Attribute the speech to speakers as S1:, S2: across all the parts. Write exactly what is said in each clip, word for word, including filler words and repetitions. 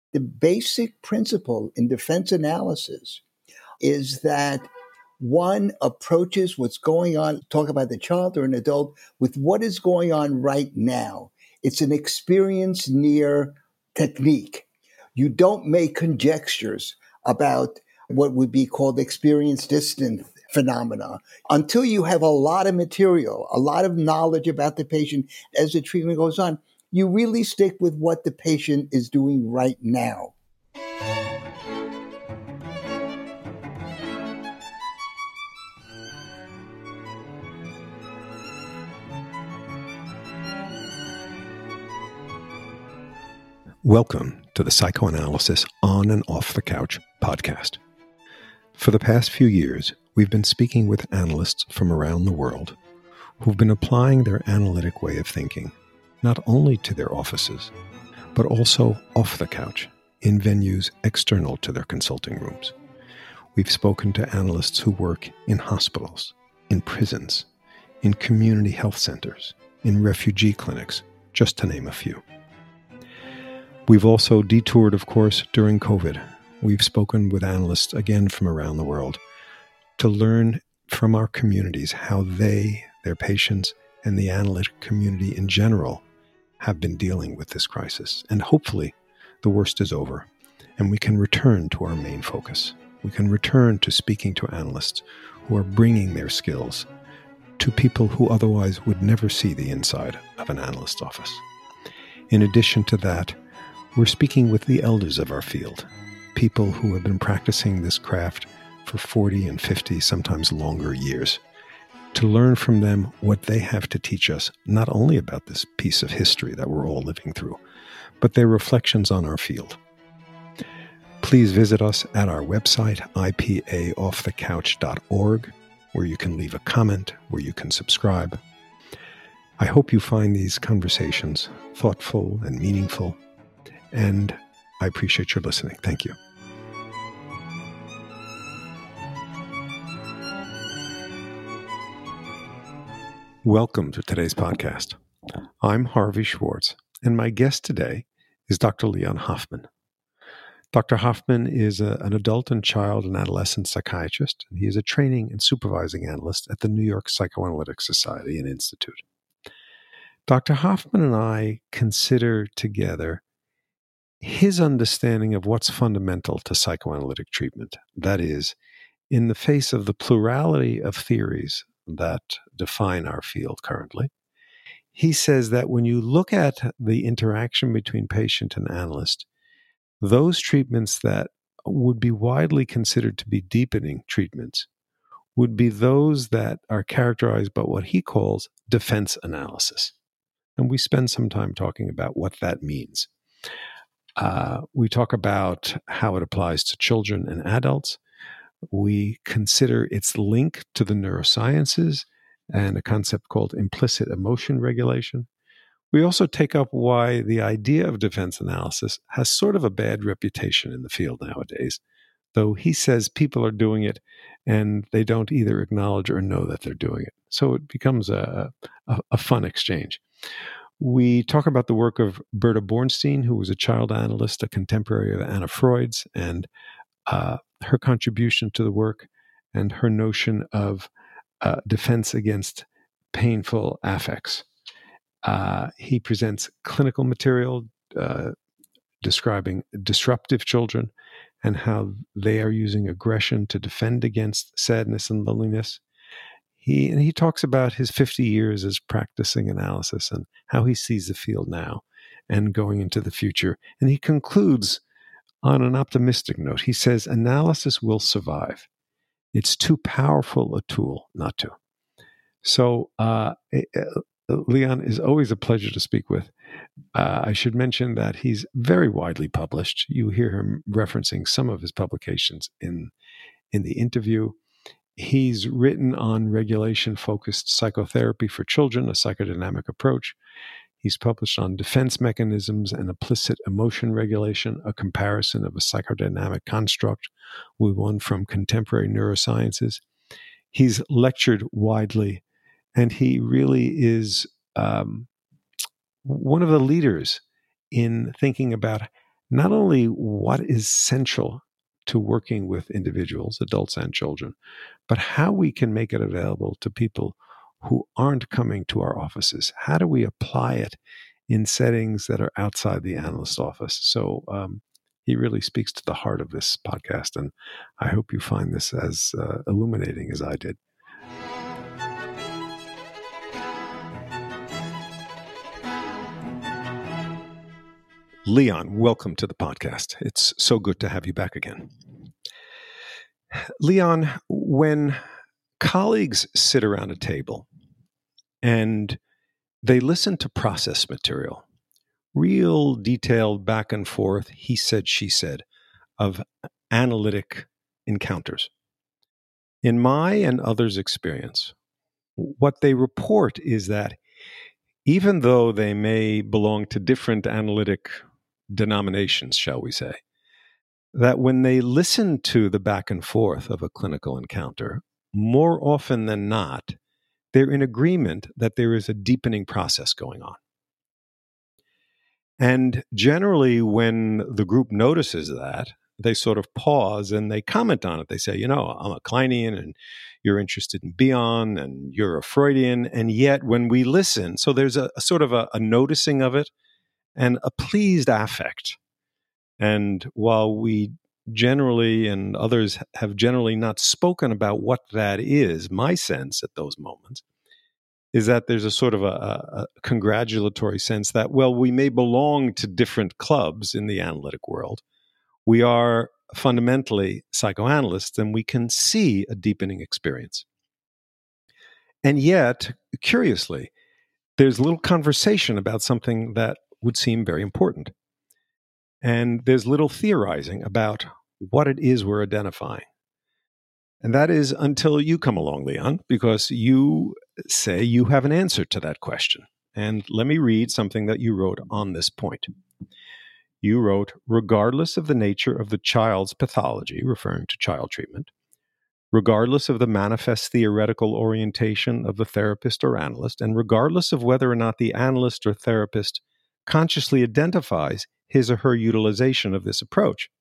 S1: The basic principle in defense analysis is that one approaches what's going on, talk about the child or an adult, with what is going on right now. It's an experience near technique. You don't make conjectures about what would be called experience distant phenomena until you have a lot of material, a lot of knowledge about the patient as the treatment goes on. You really stick with what the patient is doing right now.
S2: Welcome to the Psychoanalysis On and Off the Couch podcast. For the past few years, we've been speaking with analysts from around the world who've been applying their analytic way of thinking, not only to their offices, but also off the couch in venues external to their consulting rooms. We've spoken to analysts who work in hospitals, in prisons, in community health centers, in refugee clinics, just to name a few. We've also detoured, of course, during COVID. We've spoken with analysts, again from around the world, to learn from our communities how they, their patients, and the analytic community in general have been dealing with this crisis. And hopefully, the worst is over, and we can return to our main focus. We can return to speaking to analysts who are bringing their skills to people who otherwise would never see the inside of an analyst's office. In addition to that, we're speaking with the elders of our field, people who have been practicing this craft for forty and fifty, sometimes longer years, to learn from them what they have to teach us, not only about this piece of history that we're all living through, but their reflections on our field. Please visit us at our website, I P A off the couch dot org, where you can leave a comment, where you can subscribe. I hope you find these conversations thoughtful and meaningful, and I appreciate your listening. Thank you. Welcome to today's podcast. I'm Harvey Schwartz, and my guest today is Doctor Leon Hoffman. Doctor Hoffman is a, an adult and child and adolescent psychiatrist, and he is a training and supervising analyst at the New York Psychoanalytic Society and Institute. Doctor Hoffman and I consider together his understanding of what's fundamental to psychoanalytic treatment. That is, in the face of the plurality of theories that define our field currently, he says that when you look at the interaction between patient and analyst, those treatments that would be widely considered to be deepening treatments would be those that are characterized by what he calls defense analysis. And we spend some time talking about what that means. Uh, we talk about how it applies to children and adults. We consider its link to the neurosciences and a concept called implicit emotion regulation. We also take up why the idea of defense analysis has sort of a bad reputation in the field nowadays, though he says people are doing it and they don't either acknowledge or know that they're doing it. So it becomes a, a, a fun exchange. We talk about the work of Berta Bornstein, who was a child analyst, a contemporary of Anna Freud's, and uh, her contribution to the work and her notion of uh, defense against painful affects. Uh, he presents clinical material uh, describing disruptive children and how they are using aggression to defend against sadness and loneliness. He and he talks about his fifty years as practicing analysis and how he sees the field now and going into the future. And he concludes on an optimistic note. He says, analysis will survive. It's too powerful a tool not to. So uh, Leon is always a pleasure to speak with. Uh, I should mention that he's very widely published. You hear him referencing some of his publications in, in the interview. He's written on regulation-focused psychotherapy for children, a psychodynamic approach. He's published on defense mechanisms and implicit emotion regulation, a comparison of a psychodynamic construct with one from contemporary neurosciences. He's lectured widely, and he really is um, one of the leaders in thinking about not only what is essential to working with individuals, adults and children, but how we can make it available to people who aren't coming to our offices. How do we apply it in settings that are outside the analyst office? So um, he really speaks to the heart of this podcast, and I hope you find this as uh, illuminating as I did. Leon, welcome to the podcast. It's so good to have you back again. Leon, when colleagues sit around a table and they listen to process material, real detailed back and forth, he said, she said, of analytic encounters. In my and others' experience, what they report is that even though they may belong to different analytic denominations, shall we say, that when they listen to the back and forth of a clinical encounter, more often than not, they're in agreement that there is a deepening process going on. And generally, when the group notices that, they sort of pause and they comment on it. They say, you know, I'm a Kleinian and you're interested in Bion and you're a Freudian. And yet when we listen, so there's a, a sort of a, a noticing of it and a pleased affect. And while we generally and others have generally not spoken about what that is, my sense at those moments is that there's a sort of a, a congratulatory sense that, well, we may belong to different clubs in the analytic world. We are fundamentally psychoanalysts, and we can see a deepening experience. And yet, curiously, there's little conversation about something that would seem very important. And there's little theorizing about what it is we're identifying. And that is until you come along, Leon, because you say you have an answer to that question. And let me read something that you wrote on this point. You wrote, regardless of the nature of the child's pathology, referring to child treatment, regardless of the manifest theoretical orientation of the therapist or analyst, and regardless of whether or not the analyst or therapist consciously identifies his or her utilization of this approach,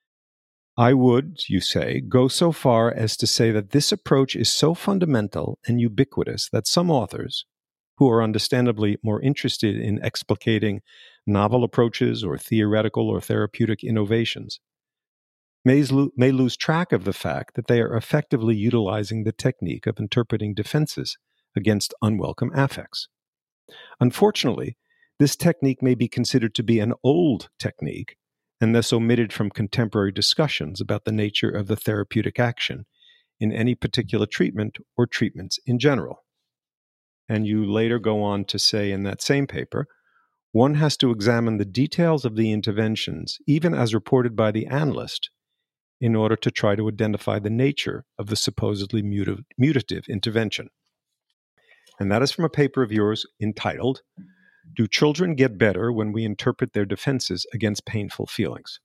S2: I would, you say, go so far as to say that this approach is so fundamental and ubiquitous that some authors, who are understandably more interested in explicating novel approaches or theoretical or therapeutic innovations, may, lo- may lose track of the fact that they are effectively utilizing the technique of interpreting defenses against unwelcome affects. Unfortunately, this technique may be considered to be an old technique and thus omitted from contemporary discussions about the nature of the therapeutic action in any particular treatment or treatments in general. And you later go on to say in that same paper, one has to examine the details of the interventions, even as reported by the analyst, in order to try to identify the nature of the supposedly muti- mutative intervention. And that is from a paper of yours entitled, Do Children Get Better When We Interpret Their Defenses Against Painful Feelings?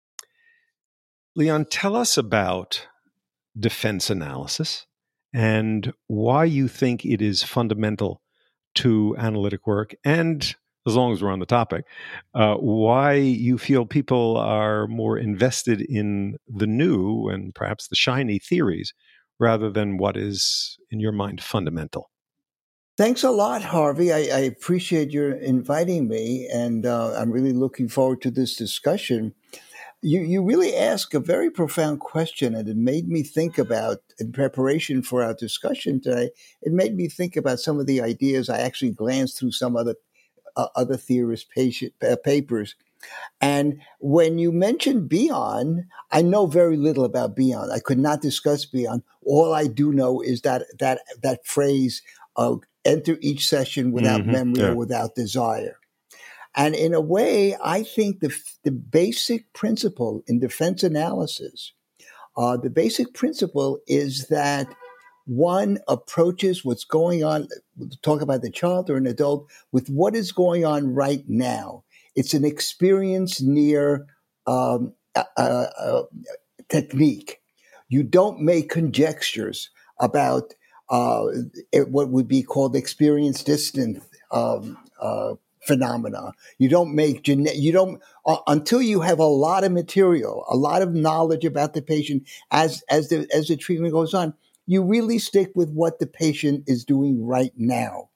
S2: Leon, tell us about defense analysis and why you think it is fundamental to analytic work, and as long as we're on the topic, uh, why you feel people are more invested in the new and perhaps the shiny theories rather than what is, in your mind, fundamental.
S1: Thanks a lot, Harvey. I, I appreciate your inviting me, and uh, I'm really looking forward to this discussion. You you really ask a very profound question, and it made me think about, in preparation for our discussion today, it made me think about some of the ideas. I actually glanced through some other uh, other theorists' patient, uh, papers. And when you mentioned Bion, I know very little about Bion. I could not discuss Bion. All I do know is that that that phrase, uh, enter each session without
S2: Mm-hmm.
S1: memory
S2: Yeah.
S1: or without desire. And in a way, I think the, the basic principle in defense analysis, uh, the basic principle is that one approaches what's going on, talk about the child or an adult, with what is going on right now. It's an experience near um, uh, uh, technique. You don't make conjectures about uh, what would be called experience distant um, uh, phenomena. You don't make genetic, you don't, uh, until you have a lot of material, a lot of knowledge about the patient as, as the, as the treatment goes on, you really stick with what the patient is doing right now.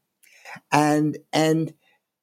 S1: And, and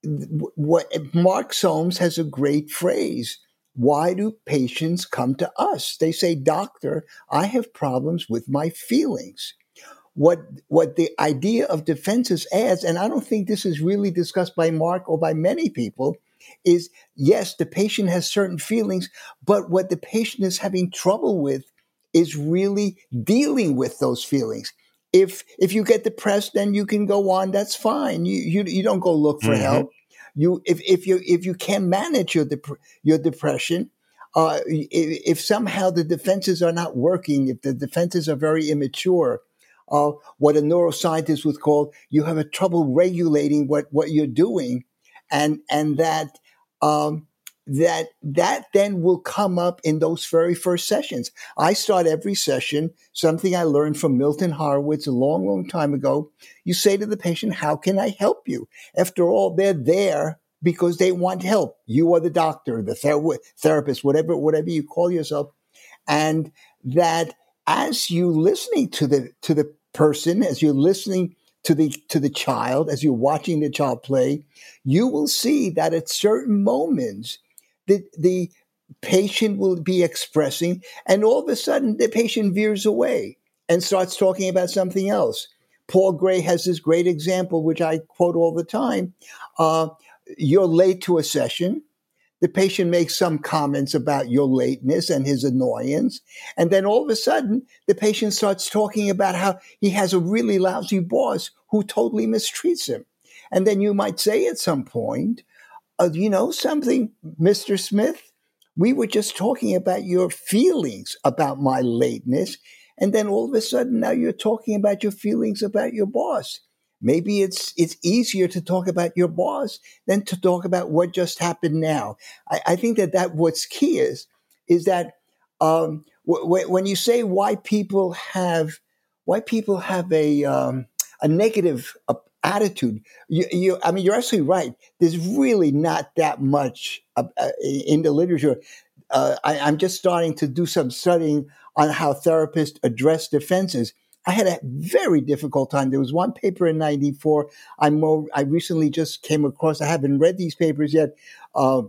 S1: what Mark Soames has a great phrase. Why do patients come to us? They say, doctor, I have problems with my feelings. What what the idea of defenses adds, and I don't think this is really discussed by Mark or by many people, is yes, the patient has certain feelings, but what the patient is having trouble with is really dealing with those feelings. If if you get depressed, then you can go on. That's fine. You you, you don't go look for mm-hmm. help. You if if you if you can manage your dep- your depression, uh, if, if somehow the defenses are not working, if the defenses are very immature, uh, what a neuroscientist would call you have a trouble regulating what, what you're doing, and and that um, that that then will come up in those very first sessions. I start every session, something I learned from Milton Horowitz a long, long time ago. You say to the patient, how can I help you? After all, they're there because they want help. You are the doctor, the ther- therapist, whatever, whatever you call yourself. And that as you listening to the, to the person, as you're listening to the, to the child, as you're watching the child play, you will see that at certain moments, the, the patient will be expressing, and all of a sudden the patient veers away and starts talking about something else. Paul Gray has this great example, which I quote all the time. Uh, you're late to a session. The patient makes some comments about your lateness and his annoyance. And then all of a sudden, the patient starts talking about how he has a really lousy boss who totally mistreats him. And then you might say at some point, uh, you know something, Mister Smith? We were just talking about your feelings about my lateness. And then all of a sudden, now you're talking about your feelings about your boss. Maybe it's it's easier to talk about your boss than to talk about what just happened now. I, I think that, that what's key is, is that um, w- w- when you say why people have why people have a um, a negative uh, attitude, you, you I mean you're absolutely right. There's really not that much uh, uh, in the literature. Uh, I, I'm just starting to do some studying on how therapists address defenses. I had a very difficult time. There was one paper in ninety-four. I more, I recently just came across. I haven't read these papers yet. Uh,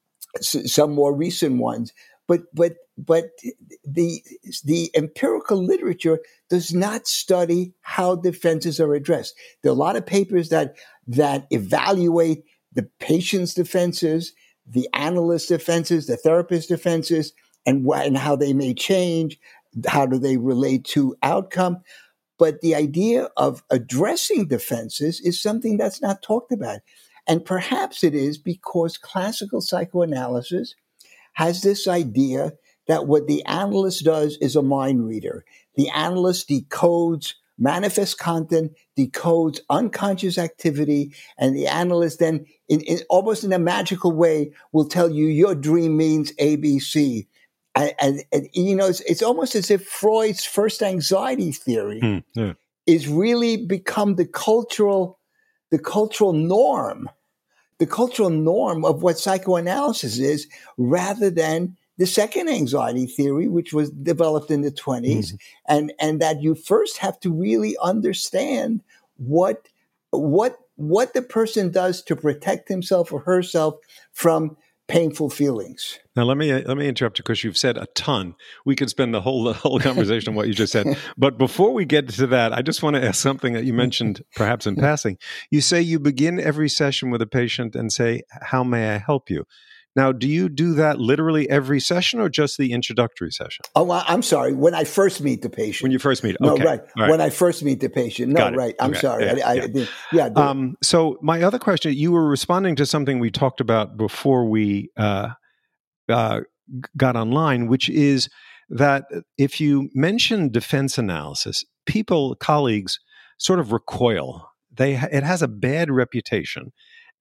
S1: s- some more recent ones, but but but the the empirical literature does not study how defenses are addressed. There are a lot of papers that that evaluate the patient's defenses, the analyst's defenses, the therapist's defenses, and wh- and how they may change. How do they relate to outcome? But the idea of addressing defenses is something that's not talked about. And perhaps it is because classical psychoanalysis has this idea that what the analyst does is a mind reader. The analyst decodes manifest content, decodes unconscious activity, and the analyst then, in, in almost in a magical way, will tell you your dream means A B C. And, and, and you know, it's, it's almost as if Freud's first anxiety theory
S2: mm, yeah.
S1: is really become the cultural, the cultural norm, the cultural norm of what psychoanalysis is, rather than the second anxiety theory, which was developed in the twenties, mm-hmm. and and that you first have to really understand what what what the person does to protect himself or herself from painful feelings.
S2: Now, let me let me interrupt you because you've said a ton. We could spend the whole the whole conversation on what you just said. But before we get to that, I just want to ask something that you mentioned, perhaps in passing. You say you begin every session with a patient and say, "How may I help you?" Now, do you do that literally every session or just the introductory session?
S1: Oh, I'm sorry. When I first meet the patient.
S2: When you first meet,
S1: no,
S2: okay.
S1: right.
S2: right.
S1: When I first meet the patient. No, right. I'm
S2: okay.
S1: sorry.
S2: Yeah.
S1: I, I,
S2: yeah.
S1: The, yeah the,
S2: um, so my other question, you were responding to something we talked about before we uh, uh, got online, which is that if you mention defense analysis, people, colleagues, sort of recoil. They it has a bad reputation.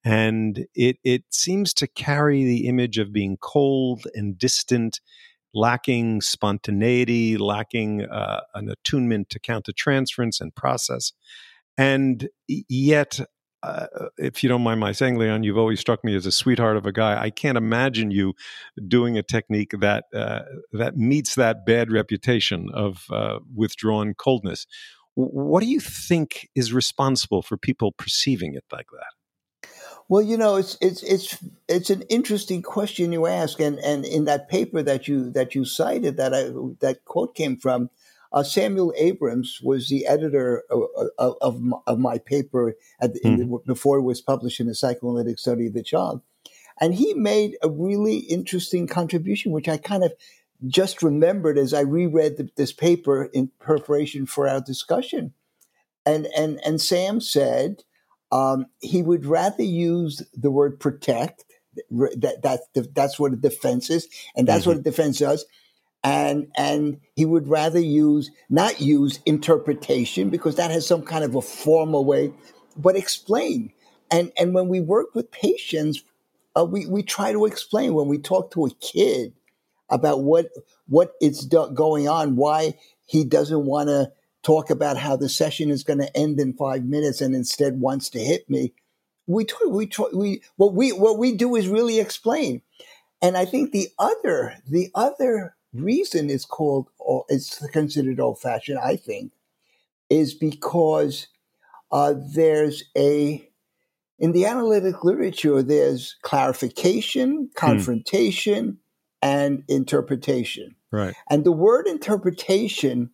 S2: And it it seems to carry the image of being cold and distant, lacking spontaneity, lacking uh, an attunement to countertransference and process. And yet, uh, if you don't mind my saying, Leon, you've always struck me as a sweetheart of a guy. I can't imagine you doing a technique that uh, that meets that bad reputation of uh, withdrawn coldness. What do you think is responsible for people perceiving it like that?
S1: Well, you know, it's it's it's it's an interesting question you ask, and and in that paper that you that you cited, that I that quote came from, uh, Samuel Abrams was the editor of of, of, my, of my paper at the, in the, before it was published in the Psychoanalytic Study of the Child, and he made a really interesting contribution, which I kind of just remembered as I reread the, this paper in preparation for our discussion. And and and Sam said um, he would rather use the word protect. That that that's what a defense is, and that's mm-hmm. what a defense does. And and he would rather use not use interpretation, because that has some kind of a formal way, but explain. And and when we work with patients, uh, we we try to explain. When we talk to a kid about what what is do- going on, why he doesn't want to talk about how the session is going to end in five minutes and instead wants to hit me. We try, we try, we what we what we do is really explain. And I think the other the other reason it's called it's considered old fashioned, I think, is because uh, there's a in the analytic literature there's clarification, confrontation, mm. and interpretation.
S2: Right.
S1: And the word interpretation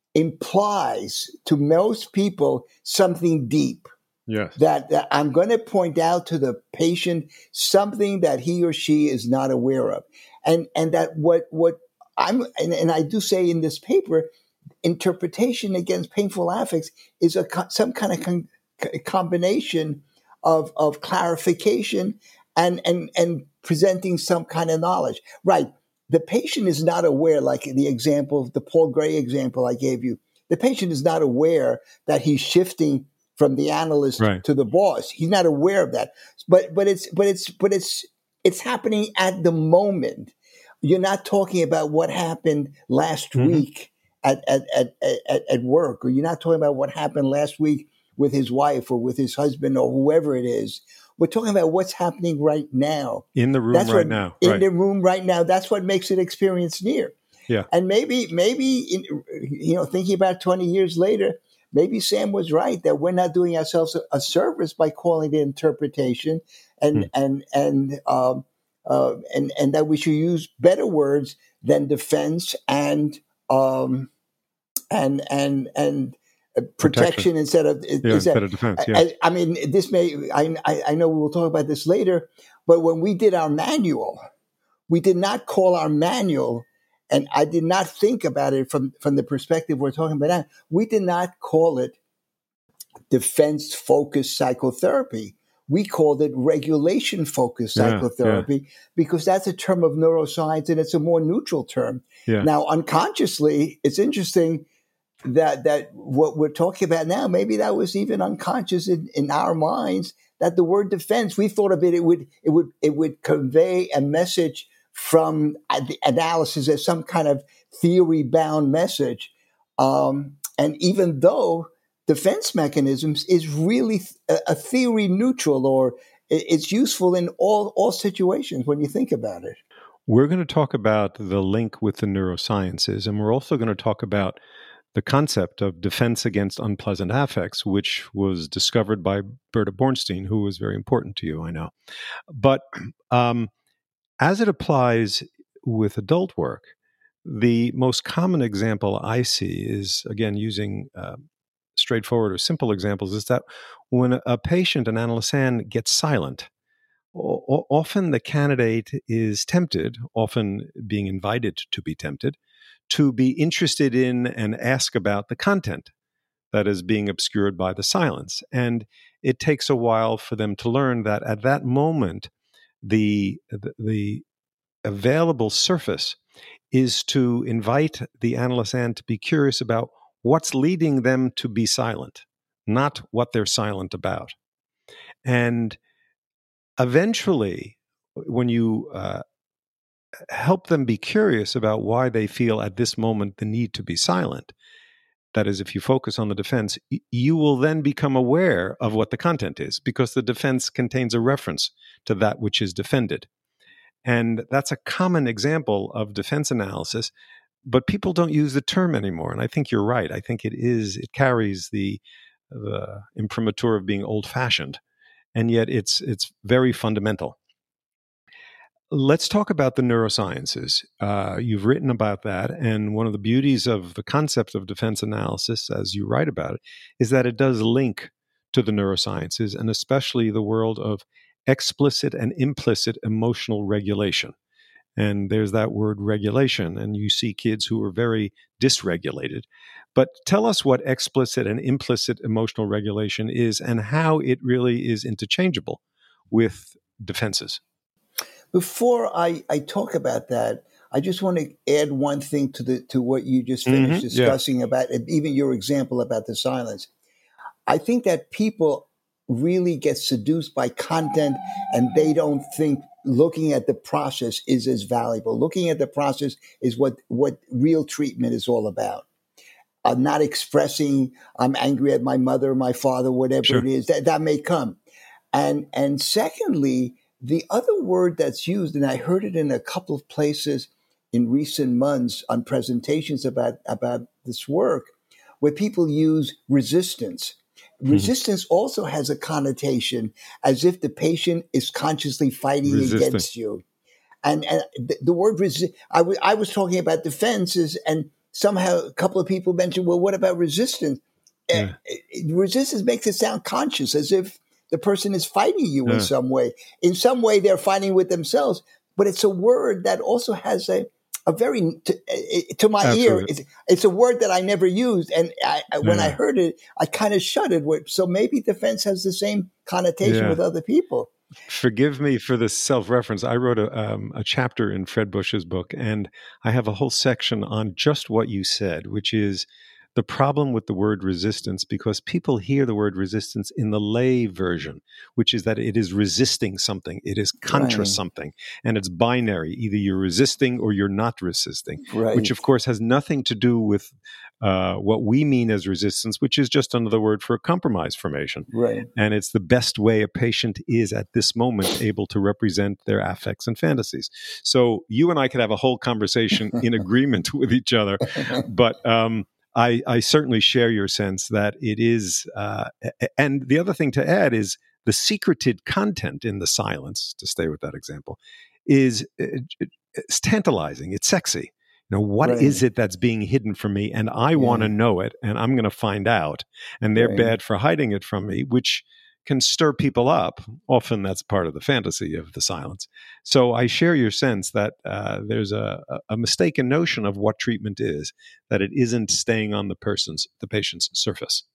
S1: implies to most people something deep.
S2: Yes.
S1: That, that I'm going to point out to the patient something that he or she is not aware of. And and that what what I'm and, and I do say in this paper, interpretation against painful affects is a some kind of con, combination of of clarification and and and presenting some kind of knowledge. Right. The patient is not aware, like the example, the Paul Gray example I gave you. The patient is not aware that he's shifting from the analyst right. to the boss. He's not aware of that. But but it's but it's but it's it's happening at the moment. You're not talking about what happened last mm-hmm. week at at, at at at work, or you're not talking about what happened last week with his wife or with his husband or whoever it is. We're talking about what's happening right now.
S2: In the room
S1: That's
S2: right
S1: what,
S2: now.
S1: In
S2: right.
S1: the room right now. That's what makes it experience near.
S2: Yeah.
S1: And maybe, maybe, in, you know, thinking about twenty years later, maybe Sam was right that we're not doing ourselves a, a service by calling it interpretation, and, hmm. and, and, um, uh, and, and that we should use better words than defense and, um, and, and, and, Protection, protection instead of
S2: yeah,
S1: instead
S2: of defense. Yeah.
S1: I, I mean, this may I, I know we will talk about this later, but when we did our manual, we did not call our manual, and I did not think about it from from the perspective we're talking about now. We did not call it defense focused psychotherapy. We called it regulation focused
S2: yeah,
S1: psychotherapy
S2: yeah.
S1: because that's a term of neuroscience and it's a more neutral term.
S2: Yeah.
S1: Now, unconsciously, it's interesting. That that what we're talking about now, maybe that was even unconscious in, in our minds. That the word defense, we thought of it, it would it would it would convey a message from the analysis as some kind of theory bound message. Um, and even though defense mechanisms is really a, a theory neutral, or it's useful in all all situations when you think about it.
S2: We're going to talk about the link with the neurosciences, and we're also going to talk about the concept of defense against unpleasant affects, which was discovered by Berta Bornstein, who was very important to you, I know. But um, as it applies with adult work, the most common example I see is, again, using uh, straightforward or simple examples, is that when a patient, an analysan, gets silent, o- often the candidate is tempted, often being invited to be tempted, to be interested in and ask about the content that is being obscured by the silence. And it takes a while for them to learn that at that moment, the, the, the available surface is to invite the analysan to be curious about what's leading them to be silent, not what they're silent about. And eventually, when you uh, help them be curious about why they feel at this moment the need to be silent, that is, if you focus on the defense, y- you will then become aware of what the content is, because the defense contains a reference to that which is defended. And that's a common example of defense analysis, but people don't use the term anymore. And I think you're right. I think it is, it carries the, the imprimatur of being old-fashioned, and yet it's it's very fundamental. Let's talk about the neurosciences. Uh, you've written about that, and one of the beauties of the concept of defense analysis, as you write about it, is that it does link to the neurosciences, and especially the world of explicit and implicit emotional regulation. And there's that word regulation, and you see kids who are very dysregulated. But tell us what explicit and implicit emotional regulation is and how it really is interchangeable with defenses.
S1: Before I, I talk about that, I just want to add one thing to the to what you just finished
S2: Mm-hmm,
S1: discussing
S2: yeah.
S1: about even your example about the silence. I think that people really get seduced by content, and they don't think looking at the process is as valuable. Looking at the process is what, what real treatment is all about. Uh, not expressing I'm angry at my mother, my father, whatever
S2: Sure.
S1: it is, that, that may come. And and secondly, the other word that's used, and I heard it in a couple of places in recent months on presentations about, about this work, where people use resistance. Resistance mm-hmm. also has a connotation as if the patient is consciously fighting Resisting. against you. And, and the, the word resist, I, w- I was talking about defenses, and somehow a couple of people mentioned, well, what about resistance? Yeah. Uh, resistance makes it sound conscious, as if the person is fighting you yeah. in some way. In some way, they're fighting with themselves. But it's a word that also has a, a very, to, to my Absolutely. ear, it's, it's a word that I never used. And I, when yeah. I heard it, I kind of shuddered. So maybe defense has the same connotation yeah. with other people.
S2: Forgive me for this self-reference. I wrote a, um, a chapter in Fred Bush's book, and I have a whole section on just what you said, which is the problem with the word resistance, because people hear the word resistance in the lay version, which is that it is resisting something, it is contra right. something, and it's binary. Either you're resisting or you're not resisting, right. which of course has nothing to do with uh, what we mean as resistance, which is just another word for a compromise formation.
S1: Right.
S2: And it's the best way a patient is at this moment able to represent their affects and fantasies. So you and I could have a whole conversation in agreement with each other, but um, I, I certainly share your sense that it is, uh, and the other thing to add is the secreted content in the silence, to stay with that example, is it's tantalizing. It's sexy. You know, what right. is it that's being hidden from me? And I yeah. want to know it, and I'm going to find out. And they're right. bad for hiding it from me, which can stir people up. Often that's part of the fantasy of the silence. So I share your sense that uh, there's a, a mistaken notion of what treatment is, that it isn't staying on the person's, the patient's surface.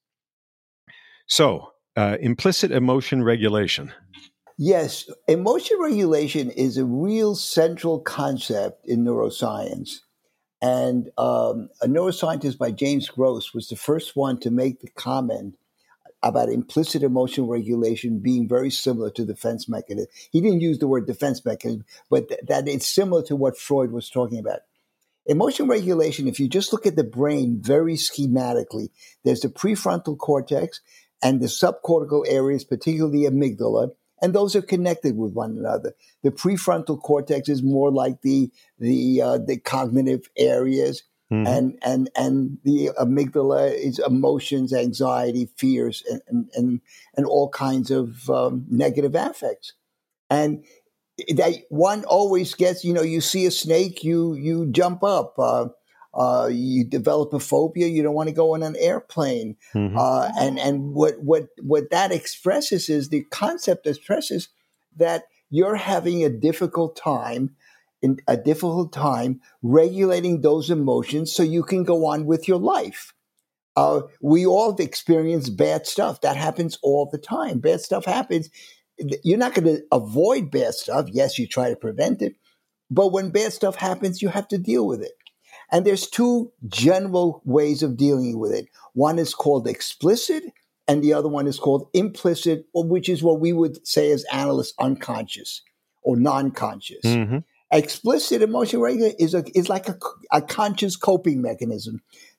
S2: So uh, implicit emotion regulation.
S1: Yes, emotion regulation is a real central concept in neuroscience. And um, a neuroscientist by James Gross was the first one to make the comment about implicit emotion regulation being very similar to defense mechanism. He didn't use the word defense mechanism, but th- that it's similar to what Freud was talking about. Emotion regulation, if you just look at the brain very schematically, there's the prefrontal cortex and the subcortical areas, particularly the amygdala, and those are connected with one another. The prefrontal cortex is more like the the uh, the cognitive areas. Mm-hmm. And and and the amygdala is emotions, anxiety, fears, and and and, and all kinds of um, negative affects. And that one always gets, you know, you see a snake, you you jump up. Uh, uh, you develop a phobia. You don't want to go on an airplane. Mm-hmm. Uh, and and what what what that expresses is the concept expresses that you're having a difficult time. In a difficult time regulating those emotions so you can go on with your life. Uh, we all experience bad stuff. That happens all the time. Bad stuff happens. You're not going to avoid bad stuff. Yes, you try to prevent it. But when bad stuff happens, you have to deal with it. And there's two general ways of dealing with it. One is called explicit, and the other one is called implicit, which is what we would say as analysts, unconscious or non-conscious. Mm-hmm. Explicit emotion regulation is a, is like a, a conscious coping mechanism.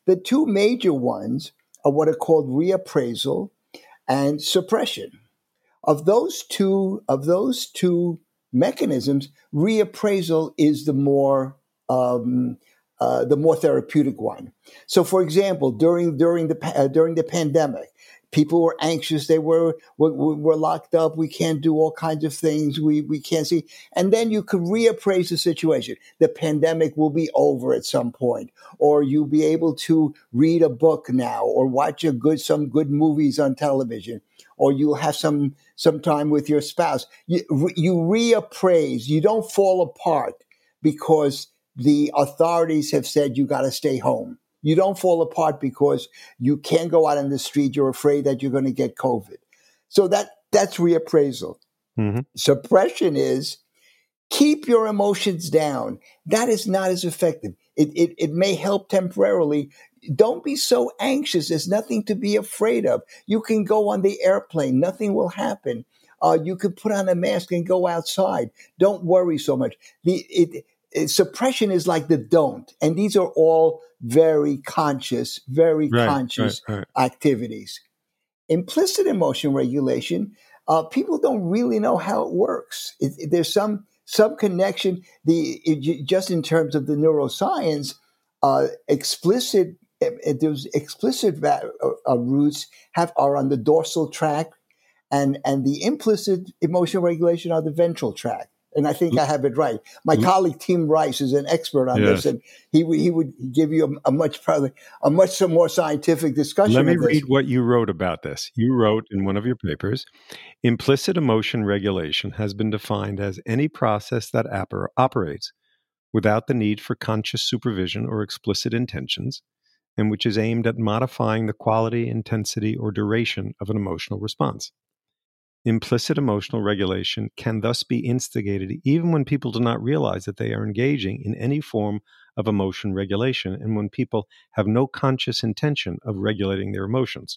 S1: the two major ones are what are called reappraisal and suppression. Of those two, of those two mechanisms, reappraisal is the more um, uh, the more therapeutic one. So, for example, during during the uh, during the pandemic, people were anxious. They were, were were locked up. We can't do all kinds of things. We we can't see. And then you could reappraise the situation. The pandemic will be over at some point, or you'll be able to read a book now, or watch a good some good movies on television, or you'll have some some time with your spouse. You you reappraise. You don't fall apart because the authorities have said you got to stay home. You don't fall apart because you can't go out in the street. You're afraid that you're going to get COVID. So that that's reappraisal. Mm-hmm. Suppression is keep your emotions down. That is not as effective. It, it it may help temporarily. Don't be so anxious. There's nothing to be afraid of. You can go on the airplane. Nothing will happen. Uh, you can put on a mask and go outside. Don't worry so much. The it, it, suppression is like the don't. And these are all very conscious, very right, conscious right, right. activities. Implicit emotion regulation, uh, people don't really know how it works. It, it, there's some some connection. The it, just in terms of the neuroscience, uh, explicit it, there's explicit va- uh, roots have are on the dorsal tract, and and the implicit emotion regulation are the ventral tract. And I think I have it right. My mm-hmm. colleague Tim Rice is an expert on yes. this, and he he would give you a, a much probably a much some more scientific discussion.
S2: Let me
S1: of this.
S2: read what you wrote about this. You wrote in one of your papers, implicit emotion regulation has been defined as any process that oper- operates without the need for conscious supervision or explicit intentions, and which is aimed at modifying the quality, intensity, or duration of an emotional response. Implicit emotional regulation can thus be instigated even when people do not realize that they are engaging in any form of emotion regulation and when people have no conscious intention of regulating their emotions.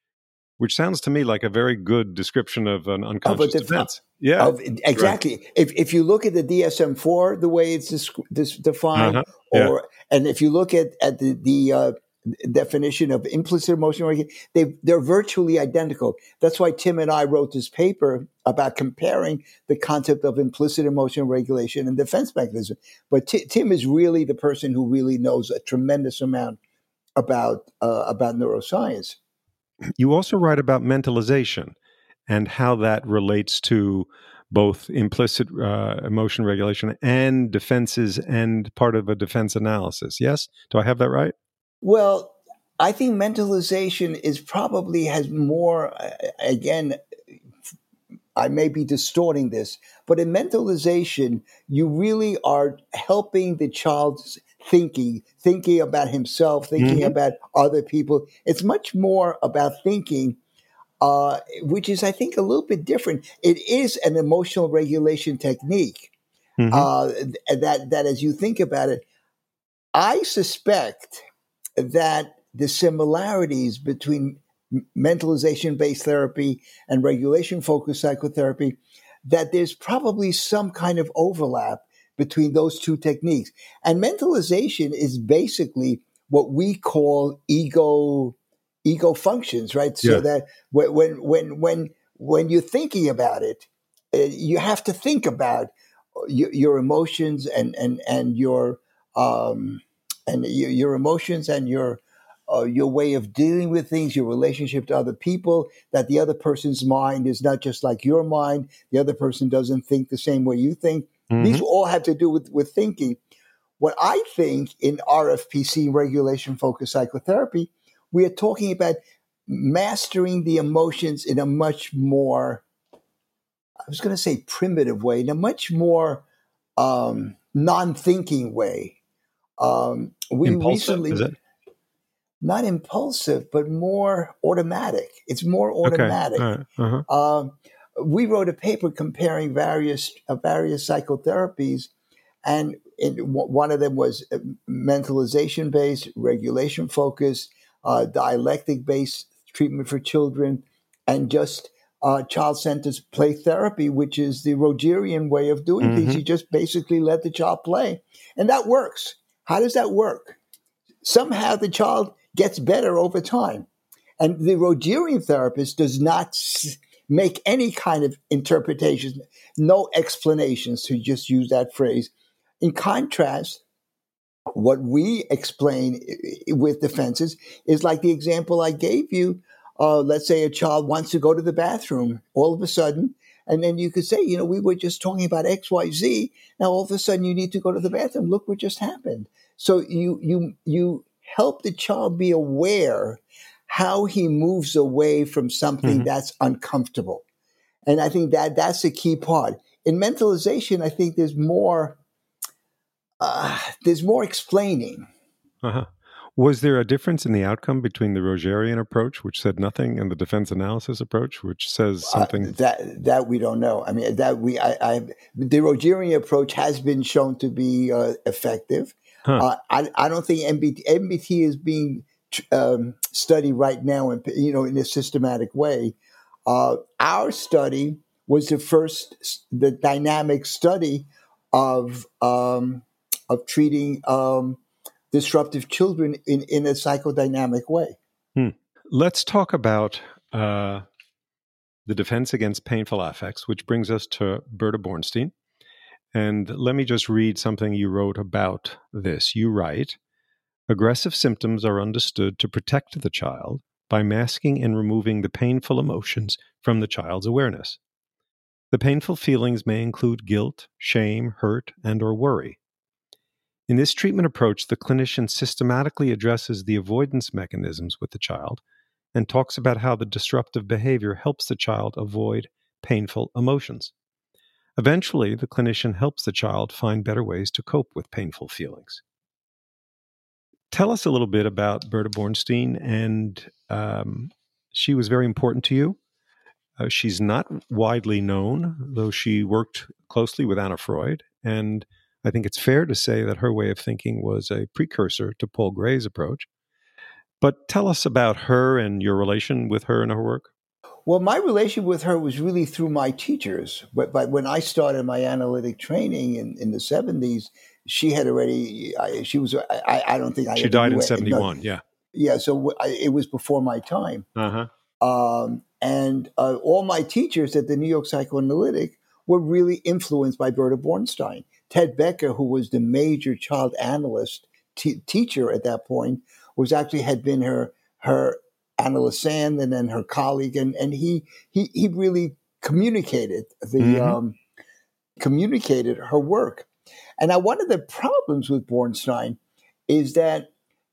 S2: Which sounds to me like a very good description of an unconscious of def- defense. Yeah,
S1: of, exactly. Right. If if you look at the D S M four, the way it's dis- dis- defined, uh-huh. yeah. or and if you look at at the the uh, definition of implicit emotional regulation, they they're virtually identical. That's why Tim and I wrote this paper about comparing the concept of implicit emotional regulation and defense mechanism. But T- Tim is really the person who really knows a tremendous amount about uh, about neuroscience.
S2: You also write about mentalization and how that relates to both implicit uh, emotion regulation and defenses and part of a defense analysis. Yes? Do I have that right?
S1: Well, I think mentalization is probably has more, again, I may be distorting this, but in mentalization, you really are helping the child's thinking, thinking about himself, thinking mm-hmm. about other people. It's much more about thinking, uh, which is, I think, a little bit different. It is an emotional regulation technique mm-hmm. uh, that, that as you think about it, I suspect that the similarities between mentalization-based therapy and regulation-focused psychotherapy, that there's probably some kind of overlap between those two techniques. And mentalization is basically what we call ego ego functions, right? So yeah. that when when when when you're thinking about it, you have to think about your, your emotions and and and your um, and your, your emotions and your uh, your way of dealing with things, your relationship to other people, that the other person's mind is not just like your mind. The other person doesn't think the same way you think. Mm-hmm. These all have to do with, with thinking. What I think in R F P C, regulation-focused psychotherapy, we are talking about mastering the emotions in a much more, I was going to say primitive way, in a much more um, non-thinking way. Um, we
S2: Impulsive,
S1: recently,
S2: is it?
S1: Not impulsive, but more automatic. It's more automatic.
S2: Okay. All right. Uh-huh.
S1: Um, we wrote a paper comparing various uh, various psychotherapies, and in, w- one of them was mentalization-based, regulation-focused, uh, dialectic-based treatment for children, and just uh, child-centered play therapy, which is the Rogerian way of doing mm-hmm. things. You just basically let the child play, and that works. How does that work? somehow the child gets better over time. And the Rogerian therapist does not s- make any kind of interpretation, no explanations, to just use that phrase. In contrast, what we explain with defenses is like the example I gave you. Uh, let's say a child wants to go to the bathroom all of a sudden, and then you could say, you know, we were just talking about X, Y, Z. Now all of a sudden you need to go to the bathroom. Look what just happened. So you you you help the child be aware how he moves away from something
S2: Mm-hmm.
S1: that's uncomfortable. And I think that that's the key part. In mentalization, I think there's more uh, there's more explaining.
S2: Uh-huh. Was there a difference in the outcome between the Rogerian approach, which said nothing, and the defense analysis approach, which says
S1: Uh,
S2: something?
S1: that that we don't know. I mean, that we I, I the Rogerian approach has been shown to be uh, effective.
S2: Huh.
S1: Uh, I I don't think M B T, M B T is being um, studied right now, in you know in a systematic way. Uh, our study was the first, the dynamic study of um, of treating um, disruptive children in in a psychodynamic way.
S2: Hmm. Let's talk about uh, the defense against painful affects, which brings us to Berta Bornstein. And let me just read something you wrote about this. You write, aggressive symptoms are understood to protect the child by masking and removing the painful emotions from the child's awareness. The painful feelings may include guilt, shame, hurt, and or worry. In this treatment approach, the clinician systematically addresses the avoidance mechanisms with the child and talks about how the disruptive behavior helps the child avoid painful emotions. Eventually, the clinician helps the child find better ways to cope with painful feelings. Tell us a little bit about Berta Bornstein, and um, she was very important to you. Uh, she's not widely known, though she worked closely with Anna Freud, and I think it's fair to say that her way of thinking was a precursor to Paul Gray's approach. But tell us about her and your relation with her and her work.
S1: Well, my relation with her was really through my teachers. But, but when I started my analytic training in, in the seventies, she had already, I, she was, I, I don't think I
S2: She
S1: ever
S2: died
S1: knew
S2: in
S1: it.
S2: seventy-one,
S1: No,
S2: yeah.
S1: yeah, so I, it was before my time.
S2: Uh-huh.
S1: Um, and uh, all my teachers at the New York Psychoanalytic were really influenced by Berta Bornstein. Ted Becker, who was the major child analyst t- teacher at that point, was actually had been her her analyst and then her colleague, and and he he he really communicated the
S2: Mm-hmm.
S1: um, communicated her work. And now one of the problems with Bornstein is that